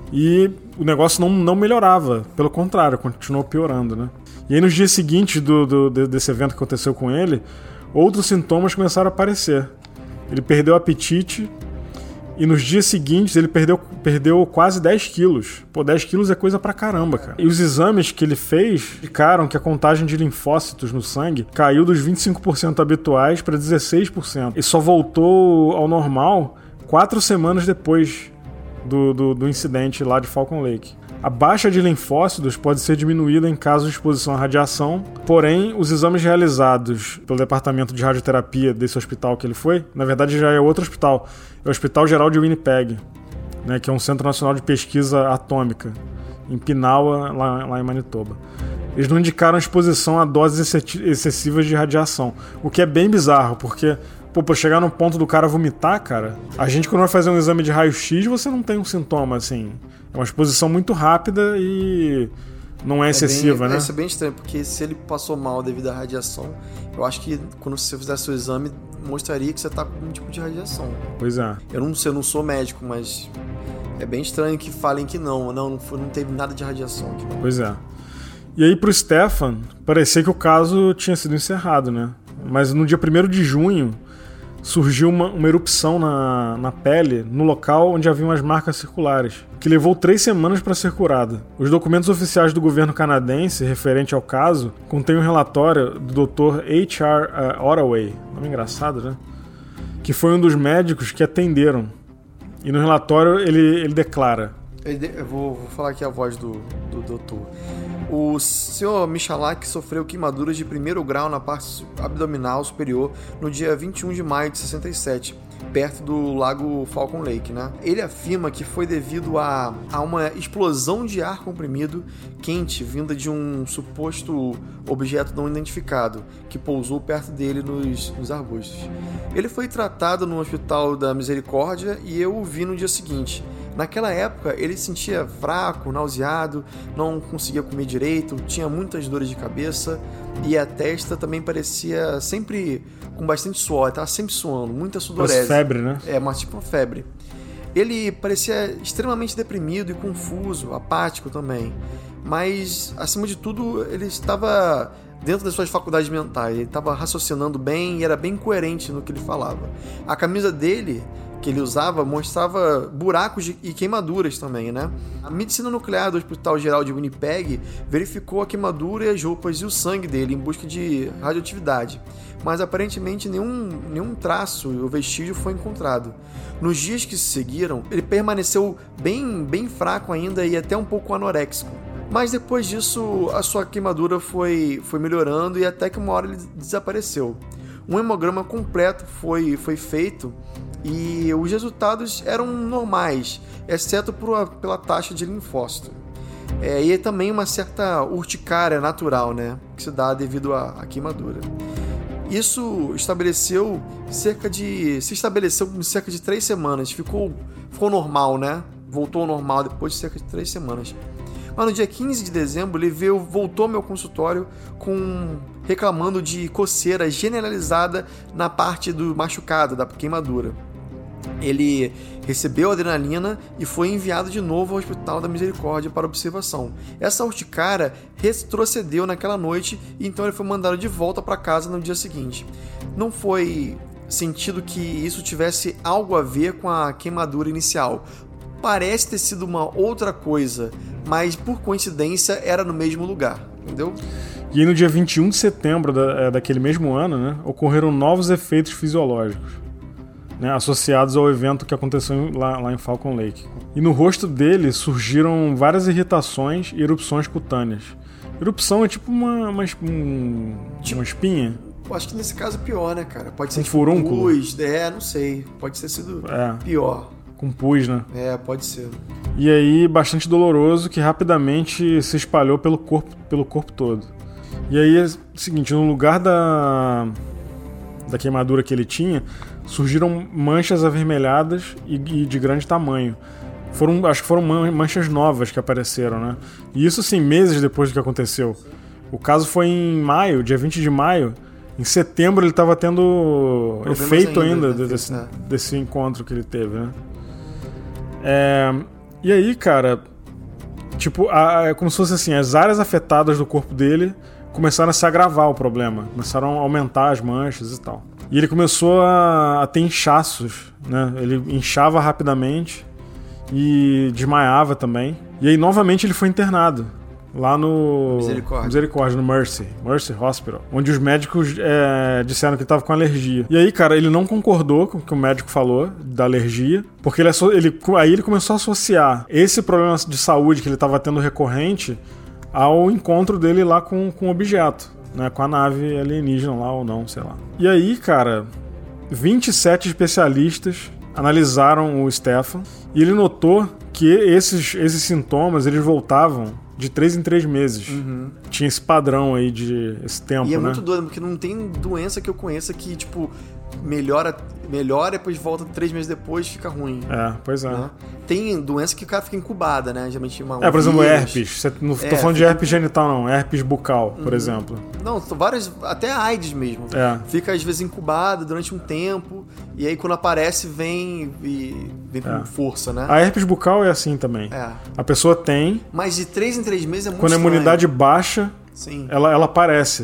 E o negócio não, não melhorava, pelo contrário, continuou piorando, né? E aí, nos dias seguintes do, do, desse evento que aconteceu com ele, outros sintomas começaram a aparecer. Ele perdeu o apetite e nos dias seguintes ele perdeu, perdeu quase dez quilos. Pô, dez quilos é coisa pra caramba, cara. E os exames que ele fez indicaram que a contagem de linfócitos no sangue caiu dos vinte e cinco por cento habituais para dezesseis por cento. E só voltou ao normal quatro semanas depois do, do, do incidente lá de Falcon Lake. A baixa de linfócitos pode ser diminuída em caso de exposição à radiação, porém, os exames realizados pelo departamento de radioterapia desse hospital que ele foi, na verdade já é outro hospital, é o Hospital Geral de Winnipeg, né, que é um centro nacional de pesquisa atômica, em Pinawa, lá, lá em Manitoba. Eles não indicaram exposição a doses excessivas de radiação, o que é bem bizarro, porque... Pô, pra chegar no ponto do cara vomitar, cara, a gente quando vai fazer um exame de raio-x, você não tem um sintoma, assim. É uma exposição muito rápida e não é excessiva, é bem, né? Isso é bem estranho, porque se ele passou mal devido à radiação, eu acho que quando você fizesse o exame, mostraria que você tá com um tipo de radiação. Pois é. Eu não sei, eu não sou médico, mas é bem estranho que falem que não, não, não, foi, não teve nada de radiação aqui. Não. Pois é. E aí pro Stefan, parecia que o caso tinha sido encerrado, né? Mas no dia primeiro de junho, surgiu uma, uma erupção na, na pele, no local onde haviam as marcas circulares, que levou três semanas para ser curada. Os documentos oficiais do governo canadense referente ao caso contêm um relatório do doutor H R Uh, Ottaway, nome engraçado, né? Que foi um dos médicos que atenderam. E no relatório ele, ele declara... Eu vou, vou falar aqui a voz do, do doutor. O senhor Michalak sofreu queimaduras de primeiro grau na parte abdominal superior no dia vinte e um de maio de sessenta e sete, perto do lago Falcon Lake, né? Ele afirma que foi devido a, a uma explosão de ar comprimido quente vinda de um suposto objeto não identificado que pousou perto dele nos, nos arbustos. Ele foi tratado no Hospital da Misericórdia e eu o vi no dia seguinte. Naquela época, ele se sentia fraco, nauseado, não conseguia comer direito, tinha muitas dores de cabeça e a testa também parecia sempre com bastante suor, estava sempre suando, muita sudorese. Febre, né? É, mas tipo uma febre. Ele parecia extremamente deprimido e confuso, apático também. Mas, acima de tudo, ele estava dentro das suas faculdades mentais, ele estava raciocinando bem e era bem coerente no que ele falava. A camisa dele... que ele usava, mostrava buracos de, e queimaduras também, né? A medicina nuclear do Hospital Geral de Winnipeg verificou a queimadura e as roupas e o sangue dele em busca de radioatividade, mas aparentemente nenhum, nenhum traço ou vestígio foi encontrado. Nos dias que se seguiram, ele permaneceu bem, bem fraco ainda e até um pouco anoréxico. Mas depois disso, a sua queimadura foi, foi melhorando e até que uma hora ele desapareceu. Um hemograma completo foi, foi feito e os resultados eram normais, exceto por, pela taxa de linfócito. É, e também uma certa urticária natural, né, que se dá devido à, à queimadura. Isso estabeleceu cerca de, se estabeleceu por cerca de três semanas, ficou, ficou normal, né? Voltou ao normal depois de cerca de três semanas. Mas no dia quinze de dezembro ele veio, voltou ao meu consultório com, reclamando de coceira generalizada na parte do machucado, da queimadura. Ele recebeu adrenalina e foi enviado de novo ao Hospital da Misericórdia para observação. Essa urticária retrocedeu naquela noite e então ele foi mandado de volta para casa no dia seguinte. Não foi sentido que isso tivesse algo a ver com a queimadura inicial. Parece ter sido uma outra coisa, mas por coincidência era no mesmo lugar, entendeu? E aí no dia vinte e um de setembro da, daquele mesmo ano, né, ocorreram novos efeitos fisiológicos, né, associados ao evento que aconteceu lá, lá em Falcon Lake. E no rosto dele surgiram várias irritações e erupções cutâneas. Erupção é tipo uma, uma, um, uma espinha. Eu acho que nesse caso é pior, né, cara? Pode ser um furúnculo. Pus, é, não sei. Pode ter sido é, pior. Com pus, né? É, pode ser. E aí, bastante doloroso, que rapidamente se espalhou pelo corpo, pelo corpo todo. E aí, é o seguinte, no lugar da, da queimadura que ele tinha, surgiram manchas avermelhadas e, e de grande tamanho. Foram, acho que foram manchas novas que apareceram, né? E isso, assim, meses depois do que aconteceu. O caso foi em maio, dia vinte de maio. Em setembro ele estava tendo problemas efeito ainda, ainda desse, é. desse encontro que ele teve, né? É, e aí, cara, tipo, a, é como se fosse assim, as áreas afetadas do corpo dele começaram a se agravar o problema, começaram a aumentar as manchas e tal. E ele começou a, a ter inchaços, né? Ele inchava rapidamente e desmaiava também. E aí, novamente, ele foi internado lá no Misericórdia, Misericórdia no Mercy, Mercy Hospital, onde os médicos é, disseram que ele estava com alergia. E aí, cara, ele não concordou com o que o médico falou da alergia, porque ele, ele, aí ele começou a associar esse problema de saúde que ele estava tendo recorrente ao encontro dele lá com, com o objeto, né, com a nave alienígena lá ou não, sei lá. E aí, cara, vinte e sete especialistas analisaram o Stefan e ele notou que esses, esses sintomas, eles voltavam de três em três meses. Uhum. Tinha esse padrão aí de esse tempo, e é né? muito doido, porque não tem doença que eu conheça que, tipo, melhora, melhora e depois volta três meses depois fica ruim. É, pois é. Né? Tem doença que o cara fica incubada, né? Geralmente uma, um É, por exemplo, vírus. herpes. Não tô é, falando de fica... herpes genital, não. Herpes bucal, por uhum. exemplo. Não, várias, até a AIDS mesmo. É. Fica, às vezes, incubada durante um tempo e aí, quando aparece, vem e vem com é. força, né? A herpes bucal é assim também. É. A pessoa tem... Mas de três em três meses é muito Quando estranho. a imunidade baixa, Sim. Ela, ela aparece.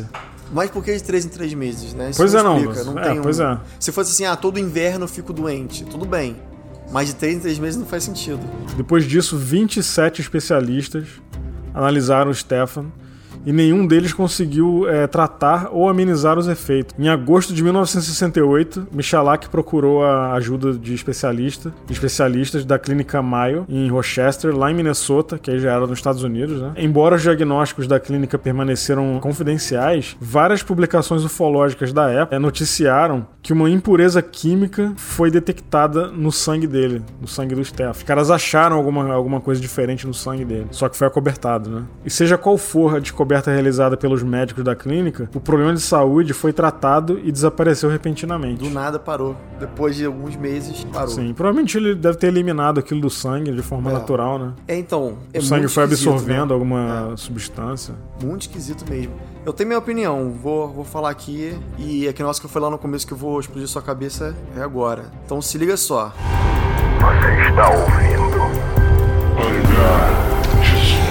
Mas por que de três em três meses, né? Isso Pois é, não. explica, não É, tem um... pois é. Se fosse assim, ah, todo inverno eu fico doente, tudo bem. Mas de três em três meses não faz sentido. Depois disso, vinte e sete especialistas analisaram o Stefan e nenhum deles conseguiu é, tratar ou amenizar os efeitos. Em agosto de mil novecentos e sessenta e oito, Michalak procurou a ajuda de especialista, de especialistas da clínica Mayo, em Rochester, lá em Minnesota, que aí já era nos Estados Unidos, né? Embora os diagnósticos da clínica permaneceram confidenciais, várias publicações ufológicas da época é, noticiaram que uma impureza química foi detectada no sangue dele, no sangue do Stefan. Os caras acharam alguma, alguma coisa diferente no sangue dele, só que foi acobertado, né? E seja qual for a descoberta realizada pelos médicos da clínica, o problema de saúde foi tratado e desapareceu repentinamente. Do nada parou. Depois de alguns meses, parou. Sim, provavelmente ele deve ter eliminado aquilo do sangue de forma é. natural, né? É, então... É o sangue foi absorvendo, né? alguma é. substância. Muito esquisito mesmo. Eu tenho minha opinião, vou, vou falar aqui, e aquele negócio que eu falei lá no começo que eu vou explodir sua cabeça é agora. Então se liga só. Você está ouvindo Hangar dezoito.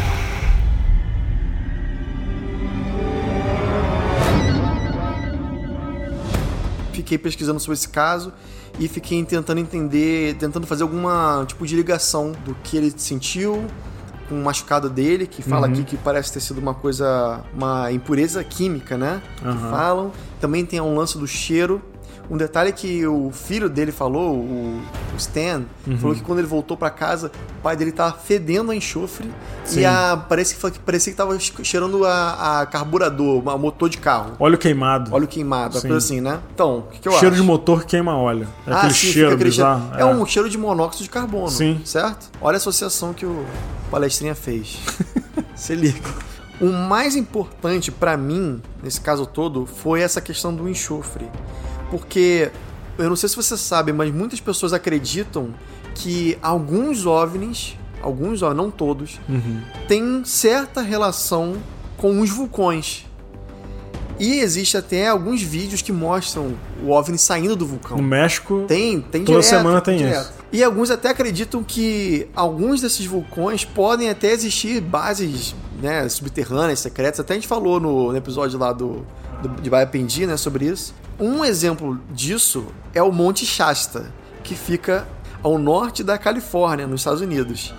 Fiquei pesquisando sobre esse caso e fiquei tentando entender, tentando fazer alguma tipo de ligação do que ele sentiu com o machucado dele, que fala uhum. aqui que parece ter sido uma coisa, uma impureza química, né? Uhum. Que falam. Também tem um lance do cheiro. Um detalhe que o filho dele falou, o, o Stan, uhum. falou que quando ele voltou pra casa, o pai dele tava fedendo a enxofre. Sim. E a, parece que, parecia que tava cheirando a, a carburador, o motor de carro. Óleo queimado. Óleo queimado, uma coisa assim, né? Então, o que, que eu cheiro acho? Cheiro de motor que queima óleo. É ah, aquele sim, cheiro aquele bizarro. Cheiro. É. é um cheiro de monóxido de carbono, sim. certo? Olha a associação que o palestrinha fez. Se liga. O mais importante pra mim, nesse caso todo, foi essa questão do enxofre. Porque, eu não sei se você sabe, mas muitas pessoas acreditam que alguns OVNIs, alguns, ó, não todos, uhum. têm certa relação com os vulcões. E existe até alguns vídeos que mostram o OVNI saindo do vulcão. No México, tem, tem toda direto, semana tem direto. isso. E alguns até acreditam que alguns desses vulcões podem até existir bases, né, subterrâneas, secretas. Até a gente falou no, no episódio lá do, do, de Baiapendi, né, sobre isso. Um exemplo disso é o Monte Shasta, que fica ao norte da Califórnia, nos Estados Unidos.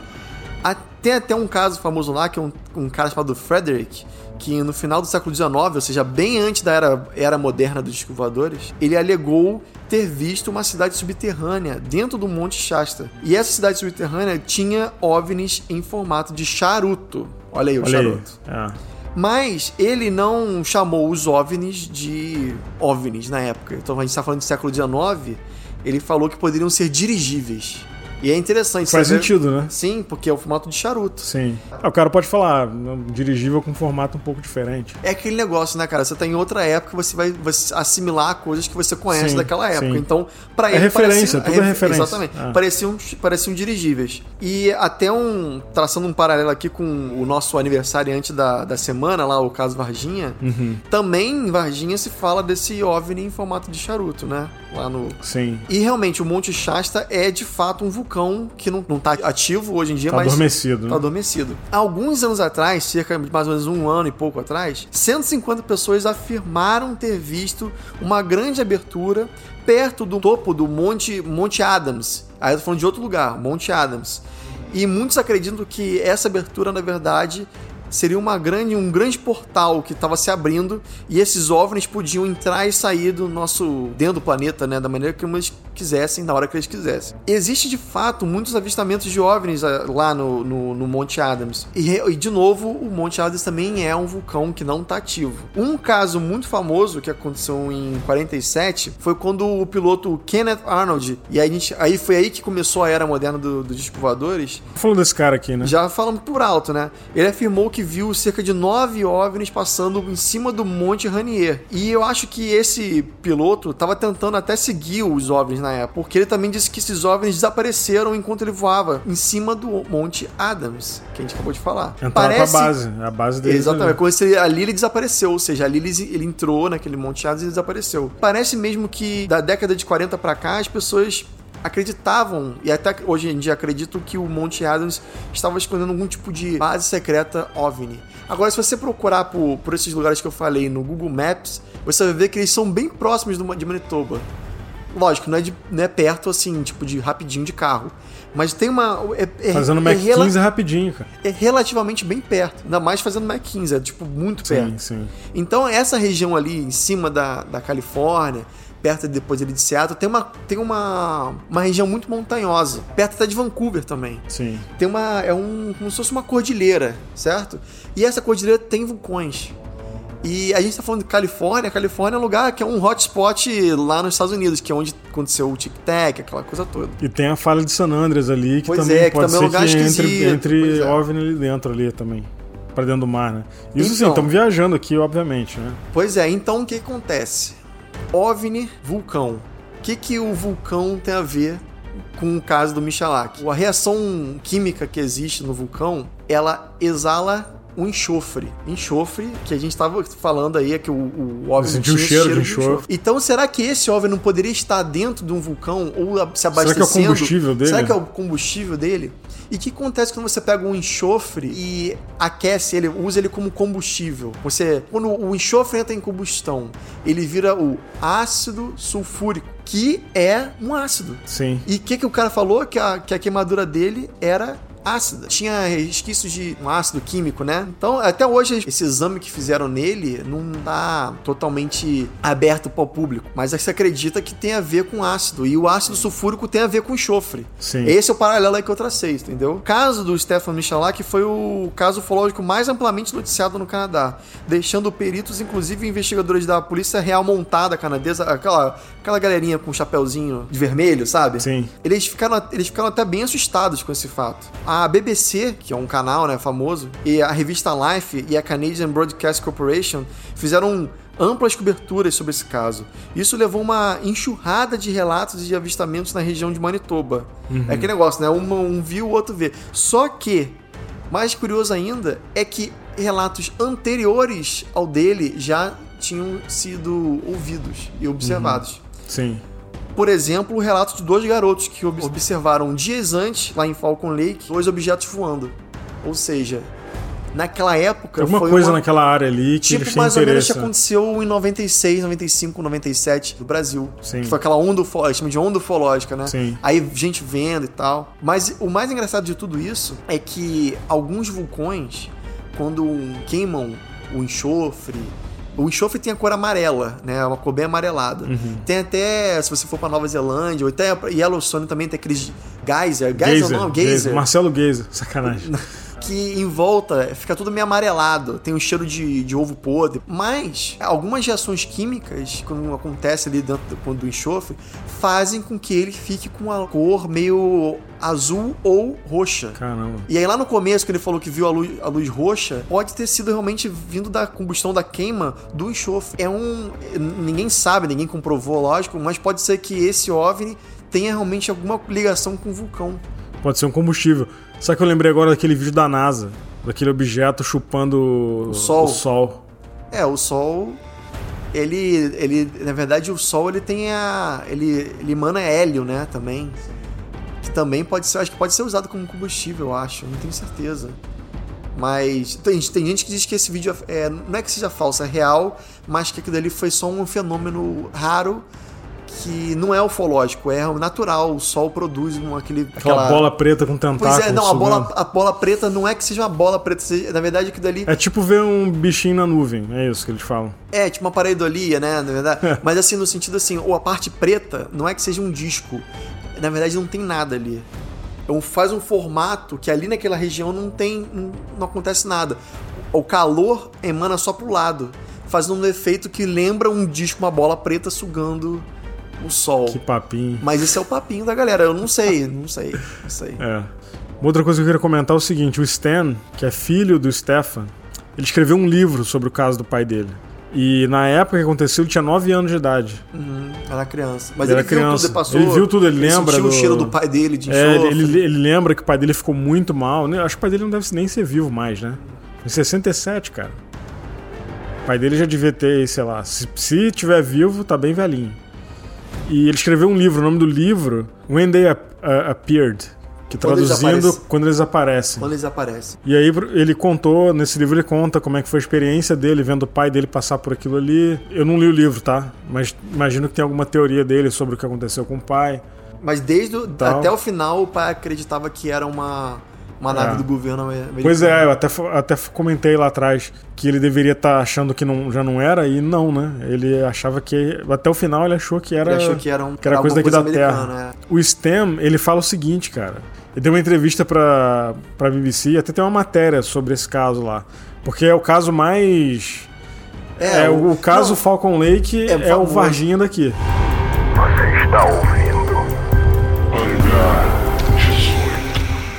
Tem até um caso famoso lá, que é um, um cara chamado Frederick, que no final do século dezenove, ou seja, bem antes da era, era moderna dos discos voadores, ele alegou ter visto uma cidade subterrânea dentro do Monte Shasta. E essa cidade subterrânea tinha OVNIs em formato de charuto. Olha aí o Olha charuto. Aí. É. Mas ele não chamou os OVNIs de OVNIs na época. Então a gente está falando do século dezenove, ele falou que poderiam ser dirigíveis. E é interessante. Faz saber... sentido, né? Sim, porque é o formato de charuto. Sim. Ah, o cara pode falar, dirigível com um formato um pouco diferente. É aquele negócio, né, cara? Você tá em outra época, você vai, vai assimilar coisas que você conhece sim, daquela época. Sim. Então, pra é ele... referência, parecia... tudo é referência. Exatamente. Ah. Pareciam, pareciam dirigíveis. E até um... Traçando um paralelo aqui com o nosso aniversariante da, da semana, lá, o caso Varginha. Uhum. Também em Varginha se fala desse OVNI em formato de charuto, né? Lá no... Sim. E realmente, o Monte Shasta é, de fato, um vulcão que não não tá ativo hoje em dia, tá mas... adormecido. Tá né? adormecido. Há alguns anos atrás, cerca de mais ou menos um ano e pouco atrás, cento e cinquenta pessoas afirmaram ter visto uma grande abertura perto do topo do Monte, Monte Adams. Aí eu tô falando de outro lugar, Monte Adams. E muitos acreditam que essa abertura, na verdade, seria uma grande, um grande portal que estava se abrindo e esses OVNIs podiam entrar e sair do nosso, dentro do planeta, né, da maneira que eles quisessem, na hora que eles quisessem. Existe, de fato, muitos avistamentos de OVNIs lá no, no, no Monte Adams. E, e, de novo, o Monte Adams também é um vulcão que não está ativo. Um caso muito famoso que aconteceu em quarenta e sete foi quando o piloto Kenneth Arnold, e aí, a gente, aí foi aí que começou a era moderna dos do discos voadores. Falando desse cara aqui, né? Já falando por alto, né? Ele afirmou que viu cerca de nove OVNIs passando em cima do Monte Rainier. E eu acho que esse piloto estava tentando até seguir os OVNIs na época, porque ele também disse que esses OVNIs desapareceram enquanto ele voava em cima do Monte Adams, que a gente acabou de falar. Entraram Parece... pra base, a base dele. Exatamente, como se ele, ali ele desapareceu, ou seja, ali ele, ele entrou naquele Monte Adams e desapareceu. Parece mesmo que da década de quarenta pra cá as pessoas acreditavam, e até hoje em dia acreditam, que o Monty Adams estava escondendo algum tipo de base secreta OVNI. Agora, se você procurar por, por esses lugares que eu falei no Google Maps, você vai ver que eles são bem próximos do, de Manitoba. Lógico, não é, de, não é perto, assim, tipo, de rapidinho de carro. Mas tem uma... É, é, fazendo é Mac rela- quinze rapidinho, cara. É relativamente bem perto. Ainda mais fazendo Mac quinze, é, tipo, muito perto. Sim, sim. Então, essa região ali, em cima da, da Califórnia, perto depois ali de Seattle, tem uma, tem uma, uma região muito montanhosa. Perto até de Vancouver também. Sim. Tem uma... É um, como se fosse uma cordilheira, certo? E essa cordilheira tem vulcões. E a gente tá falando de Califórnia. A Califórnia é um lugar que é um hotspot lá nos Estados Unidos, que é onde aconteceu o Tic Tac, aquela coisa toda. E tem a falha de San Andreas ali, que Pois também é, que pode também é um ser lugar que entre, esquisito. entre Pois é. OVNI ali dentro ali também. Pra dentro do mar, né? Isso sim, Então. estamos viajando aqui, obviamente, né? Pois é, então o que acontece? OVNI, vulcão. O que, que o vulcão tem a ver com o caso do Michalak? A reação química que existe no vulcão, ela exala o enxofre. Enxofre, que a gente estava falando aí, é que o, o OVNI sentiu tinha o cheiro de enxofre. Então, será que esse OVNI não poderia estar dentro de um vulcão ou se abastecendo? Será que é o combustível dele? Será que é o combustível dele? E o que acontece quando você pega um enxofre e aquece ele, usa ele como combustível? Você, quando o enxofre entra em combustão, ele vira o ácido sulfúrico, que é um ácido. Sim. E o que, que o cara falou? Que a, que a queimadura dele era ácida. Tinha resquícios de um ácido químico, né? Então, até hoje, esse exame que fizeram nele não tá totalmente aberto para o público. Mas você acredita que tem a ver com ácido. E o ácido sulfúrico tem a ver com enxofre. Sim. Esse é o paralelo aí que eu tracei, entendeu? O caso do Stefan Michalak foi o caso ufológico mais amplamente noticiado no Canadá, deixando peritos, inclusive investigadores da Polícia Real Montada canadesa, aquela, aquela galerinha com chapeuzinho de vermelho, sabe? Sim. Eles ficaram, eles ficaram até bem assustados com esse fato. A B B C, que é um canal, né, famoso, e a revista Life e a Canadian Broadcast Corporation fizeram amplas coberturas sobre esse caso. Isso levou uma enxurrada de relatos de avistamentos na região de Manitoba. Uhum. É aquele negócio, né? Um, um viu, o outro vê. Só que, mais curioso ainda, é que relatos anteriores ao dele já tinham sido ouvidos e observados. Uhum. Sim. Por exemplo, o relato de dois garotos que observaram dias antes, lá em Falcon Lake, dois objetos voando. Ou seja, naquela época... Alguma foi coisa uma... naquela área ali que tipo, eles têm mais ou menos interesse. que aconteceu em noventa e seis, noventa e cinco, noventa e sete do Brasil. Sim. Que foi aquela onda ufológica, chama de onda ufológica, né? Sim. Aí gente vendo e tal. Mas o mais engraçado de tudo isso é que alguns vulcões, quando queimam o enxofre... O enxofre tem a cor amarela, né? Uma cor bem amarelada. Uhum. Tem até, se você for pra Nova Zelândia, ou até Yellowstone também tem aqueles geyser. Geyser não, geyser. Geyser. Marcelo Geyser, sacanagem. Que em volta fica tudo meio amarelado, tem um cheiro de, de ovo podre. Mas algumas reações químicas, quando acontece ali dentro do, do enxofre, fazem com que ele fique com a cor meio azul ou roxa. Caramba. E aí lá no começo, que ele falou que viu a luz, a luz roxa, pode ter sido realmente vindo da combustão, da queima do enxofre. É um... Ninguém sabe, ninguém comprovou, lógico, mas pode ser que esse OVNI tenha realmente alguma ligação com o vulcão. Pode ser um combustível. Sabe que eu lembrei agora daquele vídeo da NASA, daquele objeto chupando o sol. O sol. É, o Sol, ele, ele, na verdade, o Sol, ele tem a, ele, ele emana hélio, né, também, que também pode ser, acho que pode ser usado como combustível, eu acho, não tenho certeza. Mas tem, tem gente que diz que esse vídeo é, não é que seja falso, é real, mas que aquilo ali foi só um fenômeno raro, que não é ufológico, é natural. O Sol produz uma, aquele, aquela... aquela bola preta com tentáculos. Pois é, não, a bola, a bola preta não é que seja uma bola preta, seja, na verdade aquilo dali... É tipo ver um bichinho na nuvem, é isso que eles falam. É, tipo uma pareidolia, né, na verdade. Mas assim, no sentido assim, ou a parte preta não é que seja um disco, na verdade não tem nada ali. Então faz um formato que ali naquela região não tem, não, não acontece nada. O calor emana só pro lado, fazendo um efeito que lembra um disco, uma bola preta sugando o Sol. Que papinho. Mas esse é o papinho da galera, eu não sei, não sei, não sei. É. Uma outra coisa que eu queria comentar é o seguinte, o Stan, que é filho do Stefan, ele escreveu um livro sobre o caso do pai dele. E na época que aconteceu, ele tinha nove anos de idade. Uhum, era criança. Mas ele, ele era viu criança. tudo, ele passou... Ele viu tudo, ele, ele lembra sentiu do... o cheiro do pai dele de é, enxofre. ele, ele lembra que o pai dele ficou muito mal. Acho que o pai dele não deve nem ser vivo mais, né? Em sessenta e sete, cara. O pai dele já devia ter, sei lá, se, se tiver vivo, tá bem velhinho. E ele escreveu um livro, o nome do livro, When They Ap- uh, Appeared, que Quando traduzindo, eles quando eles aparecem. Quando eles aparecem. E aí ele contou, nesse livro ele conta como é que foi a experiência dele, vendo o pai dele passar por aquilo ali. Eu não li o livro, tá? Mas imagino que tem alguma teoria dele sobre o que aconteceu com o pai. Mas desde o, Tal. até o final o pai acreditava que era uma, uma nave É. do governo americano. Pois é, eu até, até comentei lá atrás que ele deveria estar achando que não, já não era, e não, né? Ele achava que... Até o final ele achou que era, Ele achou que era, um, que era coisa daqui coisa da americana, Terra. é. O Stem, ele fala o seguinte, cara. Ele deu uma entrevista pra, pra B B C, até tem uma matéria sobre esse caso lá. Porque é o caso mais... É, É, o, o- o caso não, Falcon Lake é é, o famoso. Varginha daqui. Você está ouvindo Hangar dezoito.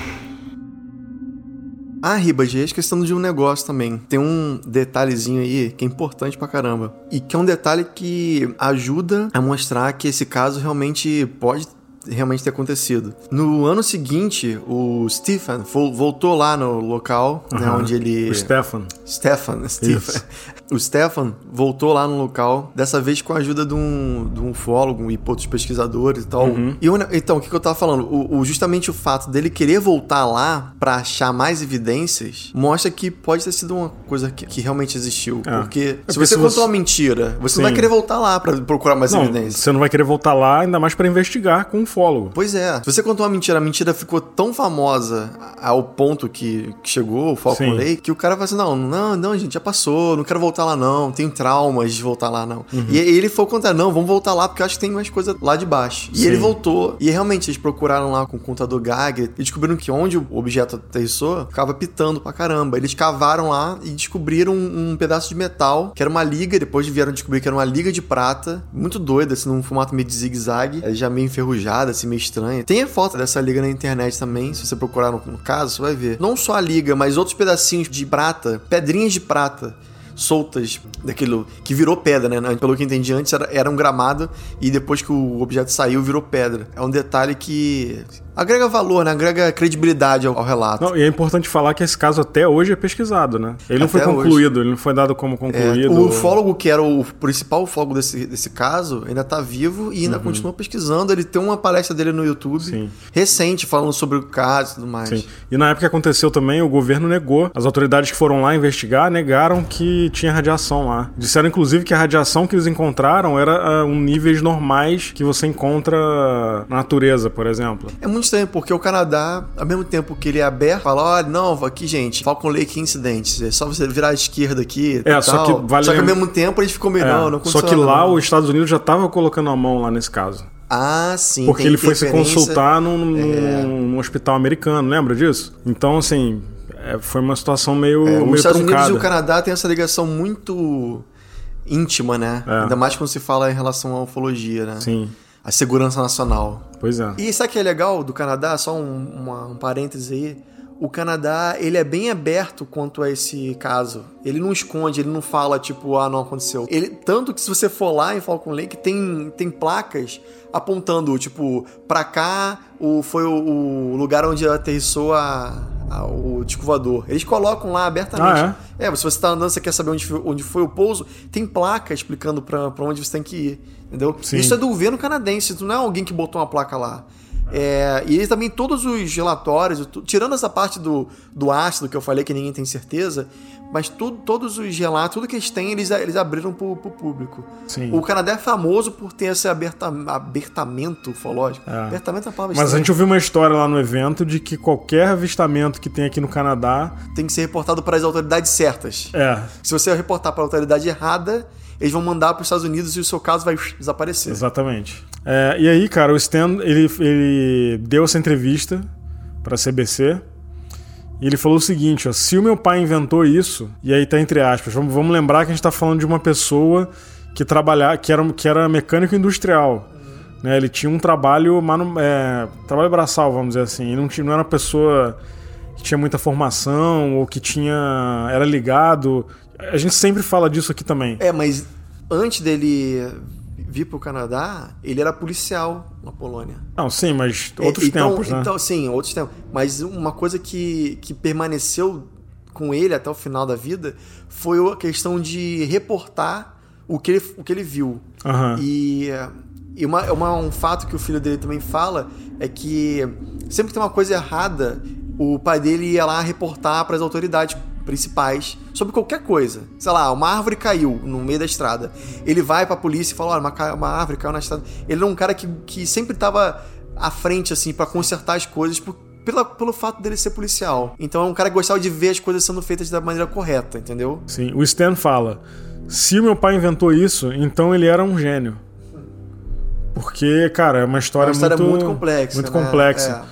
Ah, Ribas, e esquecendo de um negócio também. Tem um detalhezinho aí que é importante pra caramba. E que é um detalhe que ajuda a mostrar que esse caso realmente pode realmente ter acontecido. No ano seguinte, o Stephen vo- voltou lá no local, né, Aham. onde ele... O Stefan. Stefan, Stephen. O Stefan voltou lá no local, dessa vez com a ajuda de um, de um ufólogo e outros pesquisadores e tal. Uhum. E eu- então, o que, que eu tava falando? O, o- justamente o fato dele querer voltar lá pra achar mais evidências mostra que pode ter sido uma coisa que, que realmente existiu. É. Porque É se porque você se contou você- uma mentira, você Sim. não vai querer voltar lá pra procurar mais Não, evidências. você não vai querer voltar lá, ainda mais pra investigar com um ufólogo. Pois é. Se você contou uma mentira, a mentira ficou tão famosa ao ponto que, que chegou o Falcon Sim. Lake, que o cara vai assim, não, não, não, gente, já passou, não quero voltar lá não, tenho traumas de voltar lá não. Uhum. E ele foi contar, não, vamos voltar lá porque eu acho que tem mais coisa lá de baixo. E Sim. ele voltou, e realmente eles procuraram lá com o contador Geiger e descobriram que onde o objeto aterrissou, ficava pitando pra caramba. Eles cavaram lá e descobriram um, um pedaço de metal, que era uma liga, depois vieram descobrir que era uma liga de prata, muito doida, assim, num formato meio de zigue-zague, é, já meio enferrujada, assim, meio estranha. Tem a foto dessa liga na internet também, se você procurar no, no caso, você vai ver. Não só a liga, mas outros pedacinhos de prata, pedrinhas de prata, soltas daquilo que virou pedra, né? Pelo que eu entendi antes, era, era um gramado e depois que o objeto saiu, virou pedra. É um detalhe que agrega valor, né? Agrega credibilidade ao, ao relato. Não, e é importante falar que esse caso até hoje é pesquisado, né? Ele não Até foi concluído, ele não foi dado como É, concluído. o ufólogo, que era o principal ufólogo desse, desse caso, ainda tá vivo e ainda continua pesquisando. Ele tem uma palestra dele no YouTube, Sim. recente, falando sobre o caso e tudo mais. Sim. E na época que aconteceu também, o governo negou. As autoridades que foram lá investigar negaram que tinha radiação lá. Disseram, inclusive, que a radiação que eles encontraram era uh, um níveis normais que você encontra na natureza, por exemplo. É muito estranho, porque o Canadá, ao mesmo tempo que ele é aberto, fala, olha, não, aqui, gente, Falcon Lake incidentes, é só você virar à esquerda aqui. É, e só tal. que vale Só que ao lem- mesmo tempo a gente ficou meio, É, não, não só que aconteceu lá nada, não. os Estados Unidos já estavam colocando a mão lá nesse caso. Ah, sim. Porque tem ele foi se interferência. consultar num, num, num hospital americano, lembra disso? Então, assim, é, foi uma situação meio, É, meio os Estados truncada. Unidos e o Canadá têm essa ligação muito íntima, né? É. Ainda mais quando se fala em relação à ufologia, né? Sim, A segurança nacional. pois é. E sabe o que é legal do Canadá? Só um, uma, um parêntese aí. O Canadá, ele é bem aberto quanto a esse caso. Ele não esconde, ele não fala, tipo, ah, não aconteceu. Ele, tanto que se você for lá em Falcon Lake, tem, tem placas apontando, tipo, pra cá o, foi o, o lugar onde aterrissou a, a, o disco voador. Eles colocam lá abertamente. Ah, é? se você tá andando, você quer saber onde foi, onde foi o pouso, tem placa explicando pra, pra onde você tem que ir, entendeu? Sim. Isso é do governo canadense, não é alguém que botou uma placa lá. É, e eles também, todos os relatórios, tirando essa parte do, do ácido que eu falei que ninguém tem certeza, mas tudo, todos os relatos, tudo que eles têm, eles, eles abriram pro, pro público. Sim. O Canadá é famoso por ter esse aberta, abertamento ufológico. É. Abertamento é uma palavra Mas a estranha. gente ouviu uma história lá no evento de que qualquer avistamento que tem aqui no Canadá Tem que ser reportado para as autoridades certas. é, Se você reportar para a autoridade errada, eles vão mandar para os Estados Unidos e o seu caso vai desaparecer. exatamente. É, e aí, cara, o Stan, ele, ele deu essa entrevista pra C B C e ele falou o seguinte, ó, se o meu pai inventou isso, e aí tá entre aspas, vamos, vamos lembrar que a gente tá falando de uma pessoa que trabalhava, que era, que era mecânico industrial, né? Ele tinha um trabalho, manu, é, trabalho braçal, vamos dizer assim, e não, tinha, não era uma pessoa que tinha muita formação ou que tinha, era ligado, a gente sempre fala disso aqui também. É, mas antes dele vir pro Canadá, ele era policial na Polônia. Não, sim, mas outros É, então, tempos, né? Então, sim, outros tempos. Mas uma coisa que, que permaneceu com ele até o final da vida foi a questão de reportar o que ele, o que ele viu. Aham. E, E uma, uma, um fato que o filho dele também fala é que sempre que tem uma coisa errada, o pai dele ia lá reportar para as autoridades principais sobre qualquer coisa. Sei lá, uma árvore caiu no meio da estrada. Ele vai pra polícia e fala, olha, uma, uma árvore caiu na estrada. Ele é um cara que, que sempre tava à frente, assim, pra consertar as coisas por, pela, pelo fato dele ser policial. Então é um cara que gostava de ver as coisas sendo feitas da maneira correta, entendeu? Sim, o Stan fala, se o meu pai inventou isso, então ele era um gênio. Porque, cara, é uma história, é uma história muito, muito complexa. Muito né? complexa. É.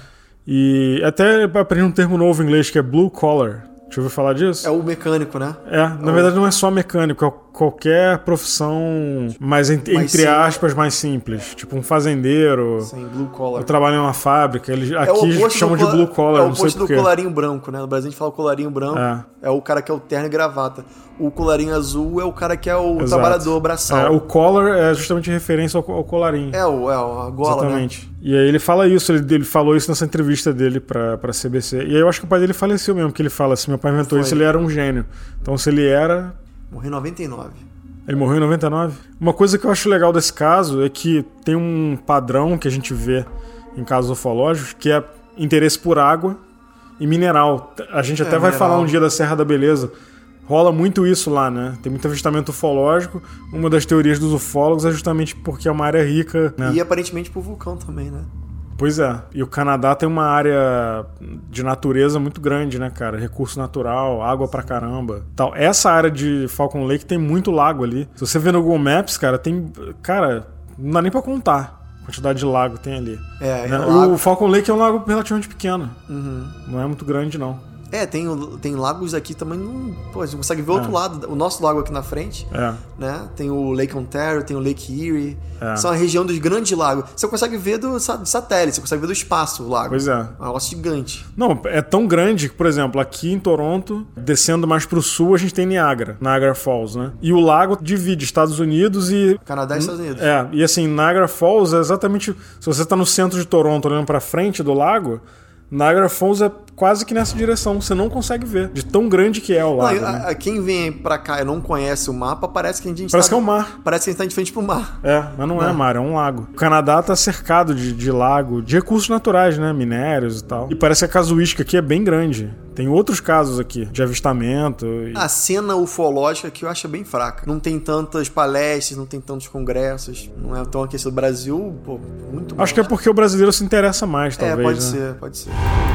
E até aprendi um termo novo em inglês que é blue collar. Deixa eu ouvir falar disso? É o mecânico, né? É, na é verdade o... não é só mecânico, é qualquer profissão mais, entre mais aspas, mais simples. Tipo um fazendeiro. Sim, blue collar. Eu trabalho em uma fábrica, eles é aqui chamam de blue collar, é não sei porquê. É o oposto do colarinho branco, né? No Brasil a gente fala colarinho branco, é. é o cara que é o terno e gravata. O colarinho azul é o cara que é o Exato. trabalhador braçal. É, o collar é justamente referência ao, ao colarinho. É, o, é a gola, Exatamente. Né? E aí ele fala isso, ele, ele falou isso nessa entrevista dele pra, pra C B C. E aí eu acho que o pai dele faleceu mesmo, porque ele fala, se meu pai inventou Foi. isso, ele era um gênio. Então se ele era... Morreu em noventa e nove. Ele morreu em noventa e nove? Uma coisa que eu acho legal desse caso é que tem um padrão que a gente vê em casos ufológicos, que é interesse por água e mineral. A gente é, até vai mineral. falar um dia da Serra da Beleza. Rola muito isso lá, né? Tem muito avistamento ufológico. Uma das teorias dos ufólogos é justamente porque é uma área rica, né? E aparentemente por vulcão também, né? Pois é. E o Canadá tem uma área de natureza muito grande, né, cara? Recurso natural, água pra caramba. Tal. Essa área de Falcon Lake tem muito lago ali. Se você vê no Google Maps, cara, tem... Cara, não dá nem pra contar a quantidade de lago que tem ali. É, né? é lago... O Falcon Lake é um lago relativamente pequeno. Uhum. Não é muito grande, não. É, tem, tem lagos aqui também, não, pô, você consegue ver o outro é. lado, o nosso lago aqui na frente, é. né? Tem o Lake Ontario, tem o Lake Erie, é. são a região dos grandes lagos. Você consegue ver do satélite, você consegue ver do espaço o lago. Pois é. É um negócio gigante. Não, é tão grande que, por exemplo, aqui em Toronto, descendo mais pro sul, a gente tem Niagara, Niagara Falls, né? E o lago divide Estados Unidos e... Canadá e Estados Unidos. É, e assim, Niagara Falls é exatamente... Se você tá no centro de Toronto olhando pra frente do lago... Niagara Falls é quase que nessa direção, você não consegue ver, de tão grande que é o lago. Não, né? a, a, quem vem pra cá e não conhece o mapa, parece que a gente Parece tá, que é um mar. Parece que a gente tá de frente pro mar. É, mas não, não é mar, é um lago. O Canadá tá cercado de, de lago, de recursos naturais, né, minérios e tal. E parece que a casuística aqui é bem grande. Tem outros casos aqui, de avistamento. E... A cena ufológica aqui eu acho bem fraca. Não tem tantas palestras, não tem tantos congressos. Não é tão aqui do Brasil, pô, muito mais. Acho que é porque o brasileiro se interessa mais, talvez. É, pode né? ser, pode ser.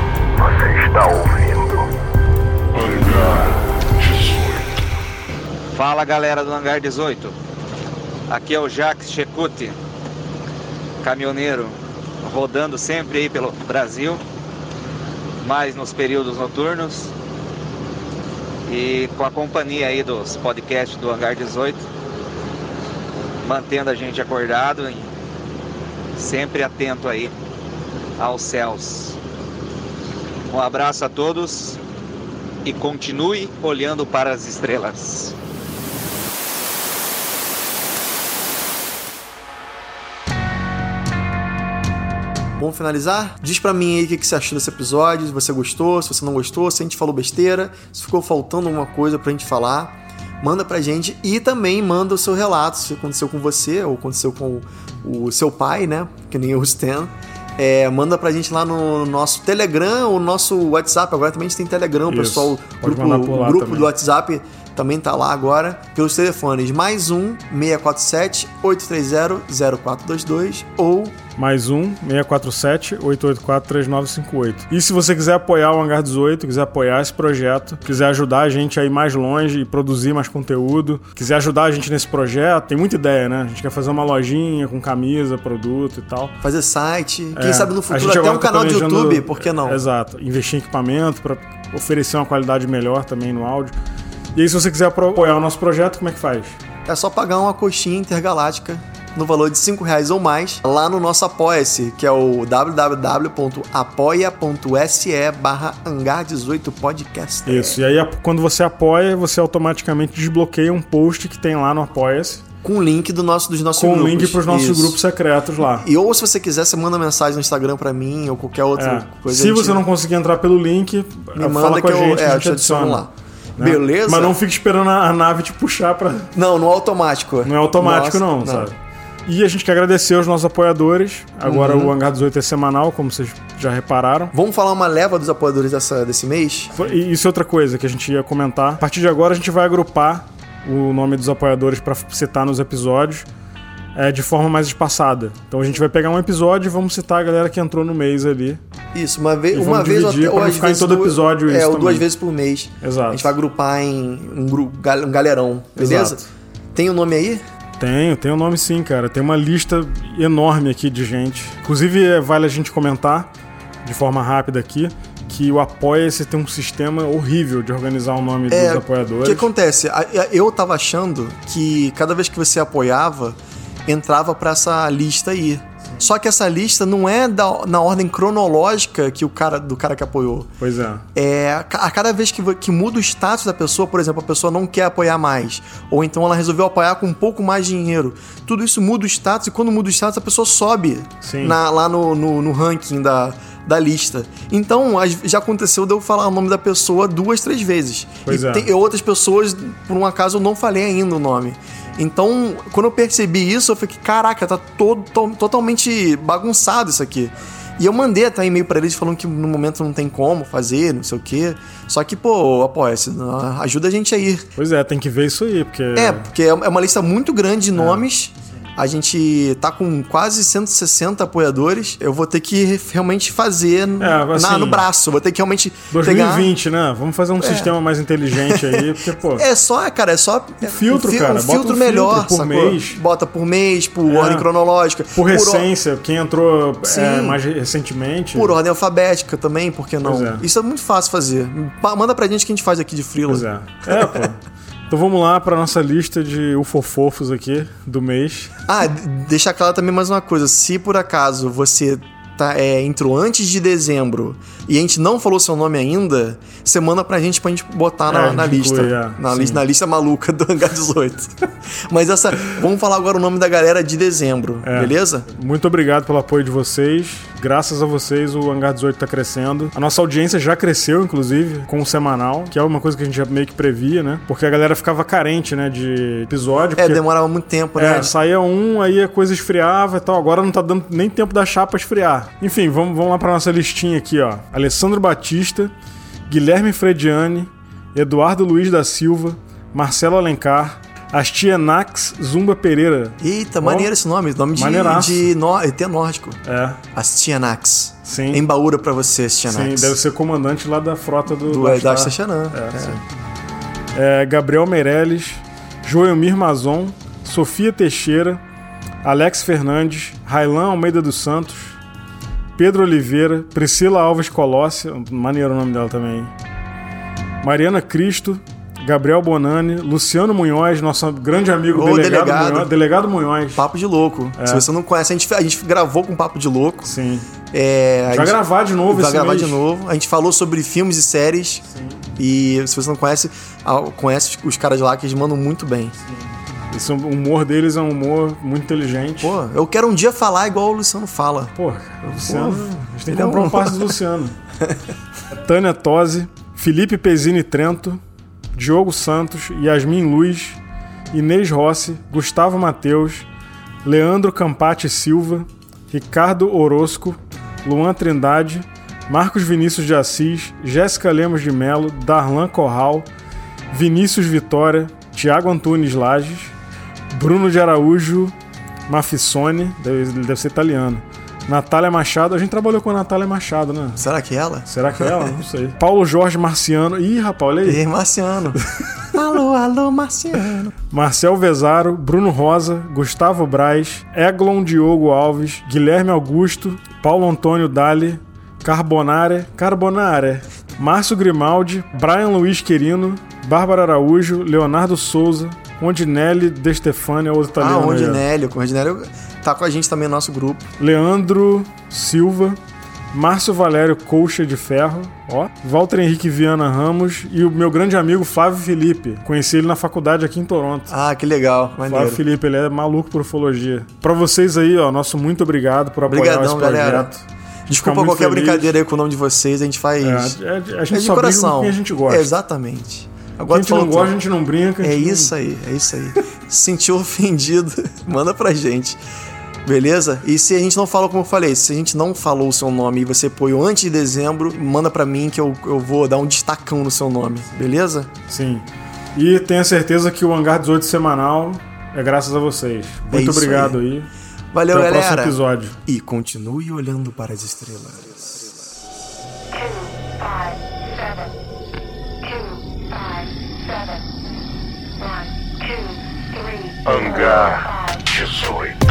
Você está ouvindo Hangar dezoito. Fala galera do Hangar dezoito. Aqui é o Jacques Checuti, caminhoneiro, rodando sempre aí pelo Brasil, mais nos períodos noturnos e com a companhia aí dos podcasts do Hangar dezoito, mantendo a gente acordado e sempre atento aí aos céus. Um abraço a todos e continue olhando para as estrelas. Vamos finalizar? Diz pra mim aí o que você achou desse episódio, se você gostou, se você não gostou, se a gente falou besteira, se ficou faltando alguma coisa pra gente falar, manda pra gente e também manda o seu relato, se aconteceu com você ou aconteceu com o seu pai, né, que nem o Stan. É, manda pra gente lá no nosso Telegram ou no nosso WhatsApp. Agora também a gente tem Telegram, o pessoal, o grupo, o grupo do WhatsApp também tá lá agora, pelos telefones mais um seis quatro sete, oito três zero, zero quatro dois dois ou mais um seis quatro sete, oito oito quatro, três nove cinco oito. E se você quiser apoiar o Hangar dezoito, quiser apoiar esse projeto, quiser ajudar a gente a ir mais longe e produzir mais conteúdo, quiser ajudar a gente nesse projeto, tem muita ideia, né? A gente quer fazer uma lojinha com camisa, produto e tal. Fazer site, quem é, sabe no futuro até um canal tá de YouTube, por que não? Exato, investir em equipamento para oferecer uma qualidade melhor também no áudio. E aí, se você quiser apoiar o nosso projeto, como é que faz? É só pagar uma coxinha intergaláctica no valor de cinco reais ou mais lá no nosso Apoia-se, que é o w w w ponto apoia ponto s e barra hangar dezoito podcast. Isso, e aí quando você apoia, você automaticamente desbloqueia um post que tem lá no Apoia-se. Com o link do nosso, dos nossos com grupos. Com o link para os nossos Isso. grupos secretos lá. E ou se você quiser, você manda mensagem no Instagram pra mim ou qualquer outra é. coisa. Se você não conseguir entrar pelo link, me fala manda com que a gente, eu, é, a gente adiciona lá. Né? Beleza? Mas não fique esperando a nave te puxar pra... Não, no automático. Não é automático. Nossa, não, não, sabe? E a gente quer agradecer aos nossos apoiadores. Agora Uhum. o Hangar dezoito é semanal, como vocês já repararam. Vamos falar uma leva dos apoiadores dessa, desse mês? E isso é outra coisa que a gente ia comentar. A partir de agora a gente vai agrupar o nome dos apoiadores para citar nos episódios é, de forma mais espaçada. Então a gente vai pegar um episódio e vamos citar a galera que entrou no mês ali. Isso, uma vez, E uma vamos vez ou, dividir até, pra ou não às ficar em vezes todo du- episódio isso É, ou também. duas vezes por mês. Exato. A gente vai agrupar em um, grupo, um galerão, beleza? Exato. Tem o um nome aí? Tenho, tem um nome sim, cara. Tem uma lista enorme aqui de gente. Inclusive, é, vale a gente comentar de forma rápida aqui que o Apoia-se tem um sistema horrível de organizar o nome É, dos O apoiadores. que acontece? A- a- Eu tava achando que cada vez que você apoiava, entrava pra essa lista aí. Só que essa lista não é da, na ordem cronológica que o cara, do cara que apoiou. Pois é. É, a ca- a cada vez que, vo- que muda o status da pessoa, por exemplo, a pessoa não quer apoiar mais, ou então ela resolveu apoiar com um pouco mais de dinheiro, tudo isso muda o status, e quando muda o status, a pessoa sobe Sim. na- lá no, no, no ranking da, da lista. Então, as- já aconteceu de eu falar o nome da pessoa duas, três vezes. Pois e é. tem, e outras pessoas, por um acaso, eu não falei ainda o nome. Então, quando eu percebi isso, eu fiquei, caraca, tá todo, to- totalmente bagunçado isso aqui. E eu mandei até e-mail pra eles falando que no momento não tem como fazer, não sei o quê. Só que, pô, apoia-se, ajuda a gente aí. Pois é, tem que ver isso aí, porque... É, porque é uma lista muito grande de nomes. A gente tá com quase cento e sessenta apoiadores. Eu vou ter que realmente fazer É, na- assim, no braço. Vou ter que realmente dois mil e pegar... vinte, né? Vamos fazer um sistema mais inteligente aí, porque, pô... É só, cara, é só filtro, um, fi- cara. um Bota filtro um melhor, filtro por sacou? mês. Bota por mês, por É. ordem cronológica. Por o- recência, quem entrou é, Sim. mais recentemente... Por ordem alfabética também, por que não? Pois é. Isso é muito fácil fazer. Pa- Manda pra gente que a gente faz aqui de freela. Pois é. É, pô. Então vamos lá pra nossa lista de ufofofos aqui do mês. Ah, d- deixar claro também mais uma coisa. Se por acaso você tá, é, entrou antes de dezembro e a gente não falou seu nome ainda, você manda pra gente pra gente botar na, É, a gente na lista. inclui, é. na, Sim. lista na lista maluca do Hangar dezoito. Mas essa. Vamos falar agora o nome da galera de dezembro, É. beleza? Muito obrigado pelo apoio de vocês. Graças a vocês, o Hangar dezoito tá crescendo. A nossa audiência já cresceu, inclusive, com o semanal, que é uma coisa que a gente já meio que previa, né? Porque a galera ficava carente, né, de episódio. É, porque... demorava muito tempo, É, né? saía um, aí a coisa esfriava e tal. Agora não tá dando nem tempo da chapa esfriar. Enfim, vamos, vamos lá pra nossa listinha aqui, ó. Alessandro Batista, Guilherme Frediani, Eduardo Luiz da Silva, Marcelo Alencar, Astia Nax Zumba Pereira. Eita, Ó, maneiro esse nome. Nome de, maneiraço. de no, E T nórdico. É, Astianax. sim. Embaúra pra você, Sim, Astianax. deve ser comandante lá da frota do, Do, do da Astar. Astaxanã. É, sim. É, Gabriel Meirelles, Joelmir Mazon, Sofia Teixeira, Alex Fernandes, Railan Almeida dos Santos, Pedro Oliveira, Priscila Alves Colossi, maneiro o nome dela também, Mariana Cristo, Gabriel Bonani, Luciano Munhoz, nosso grande amigo Ô, delegado, delegado. Munhoz, delegado Munhoz. Papo de louco. É. Se você não conhece, a gente, a gente gravou com Papo de Louco. Sim. É, a Vai gente- gravar de novo Vai esse gravar mês. de novo. A gente falou sobre filmes e séries. Sim. E se você não conhece, ah, conhece os caras lá que eles mandam muito bem. Esse, o humor deles é um humor muito inteligente. Pô, eu quero um dia falar igual o Luciano fala. Pô, o Luciano, a gente tem que ele é comprar um um- passe do Luciano. Tânia Tosi, Felipe Pezzini Trento, Diogo Santos, Yasmin Luz, Inês Rossi, Gustavo Mateus, Leandro Campati Silva, Ricardo Orosco, Luan Trindade, Marcos Vinícius de Assis, Jéssica Lemos de Melo, Darlan Corral, Vinícius Vitória, Tiago Antunes Lages, Bruno de Araújo, Mafissone, deve, deve ser italiano, Natália Machado, a gente trabalhou com a Natália Machado, né? Será que é ela? Será que é ela? Não sei. Paulo Jorge Marciano. Ih, rapaz, olha aí. Ei, Marciano. alô, alô, Marciano. Marcel Vezaro, Bruno Rosa, Gustavo Braz, Eglon Diogo Alves, Guilherme Augusto, Paulo Antônio Dali, Carbonare, Carbonare, Márcio Grimaldi, Brian Luiz Querino, Bárbara Araújo, Leonardo Souza, Ondinelli De Stefani, é outro Ah, italiano. o aí, ó. Ondinélio. O Ondinélio tá com a gente também no nosso grupo. Leandro Silva, Márcio Valério Colcha de Ferro, ó, Walter Henrique Viana Ramos e o meu grande amigo Flávio Felipe. Conheci ele na faculdade aqui em Toronto. Ah, que legal. Maneiro. Flávio Felipe, ele é maluco por ufologia. Pra vocês aí, ó, nosso muito obrigado por apoiar Obrigadão, esse projeto. galera. A gente Desculpa fica muito qualquer feliz. brincadeira aí com o nome de vocês. A gente faz... É, a, a gente é de só brinca coração. com quem a gente gosta. É, exatamente. Quem Agora a gente tu falou não gosta, a tudo. gente não brinca. a É gente não- isso aí, é isso aí. se sentiu ofendido, manda pra gente. Beleza? E se a gente não falou, como eu falei, se a gente não falou o seu nome e você apoiou antes de dezembro, manda pra mim que eu, eu vou dar um destacão no seu nome. Beleza? Sim. E tenha certeza que o Hangar dezoito semanal é graças a vocês. Muito é obrigado aí. aí. Valeu, Até o galera. próximo episódio. E continue olhando para as estrelas. Hangar dezoito.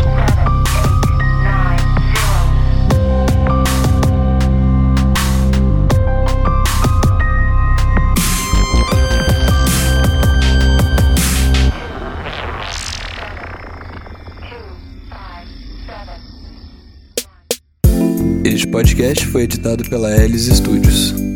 Este podcast foi editado pela Elis Studios.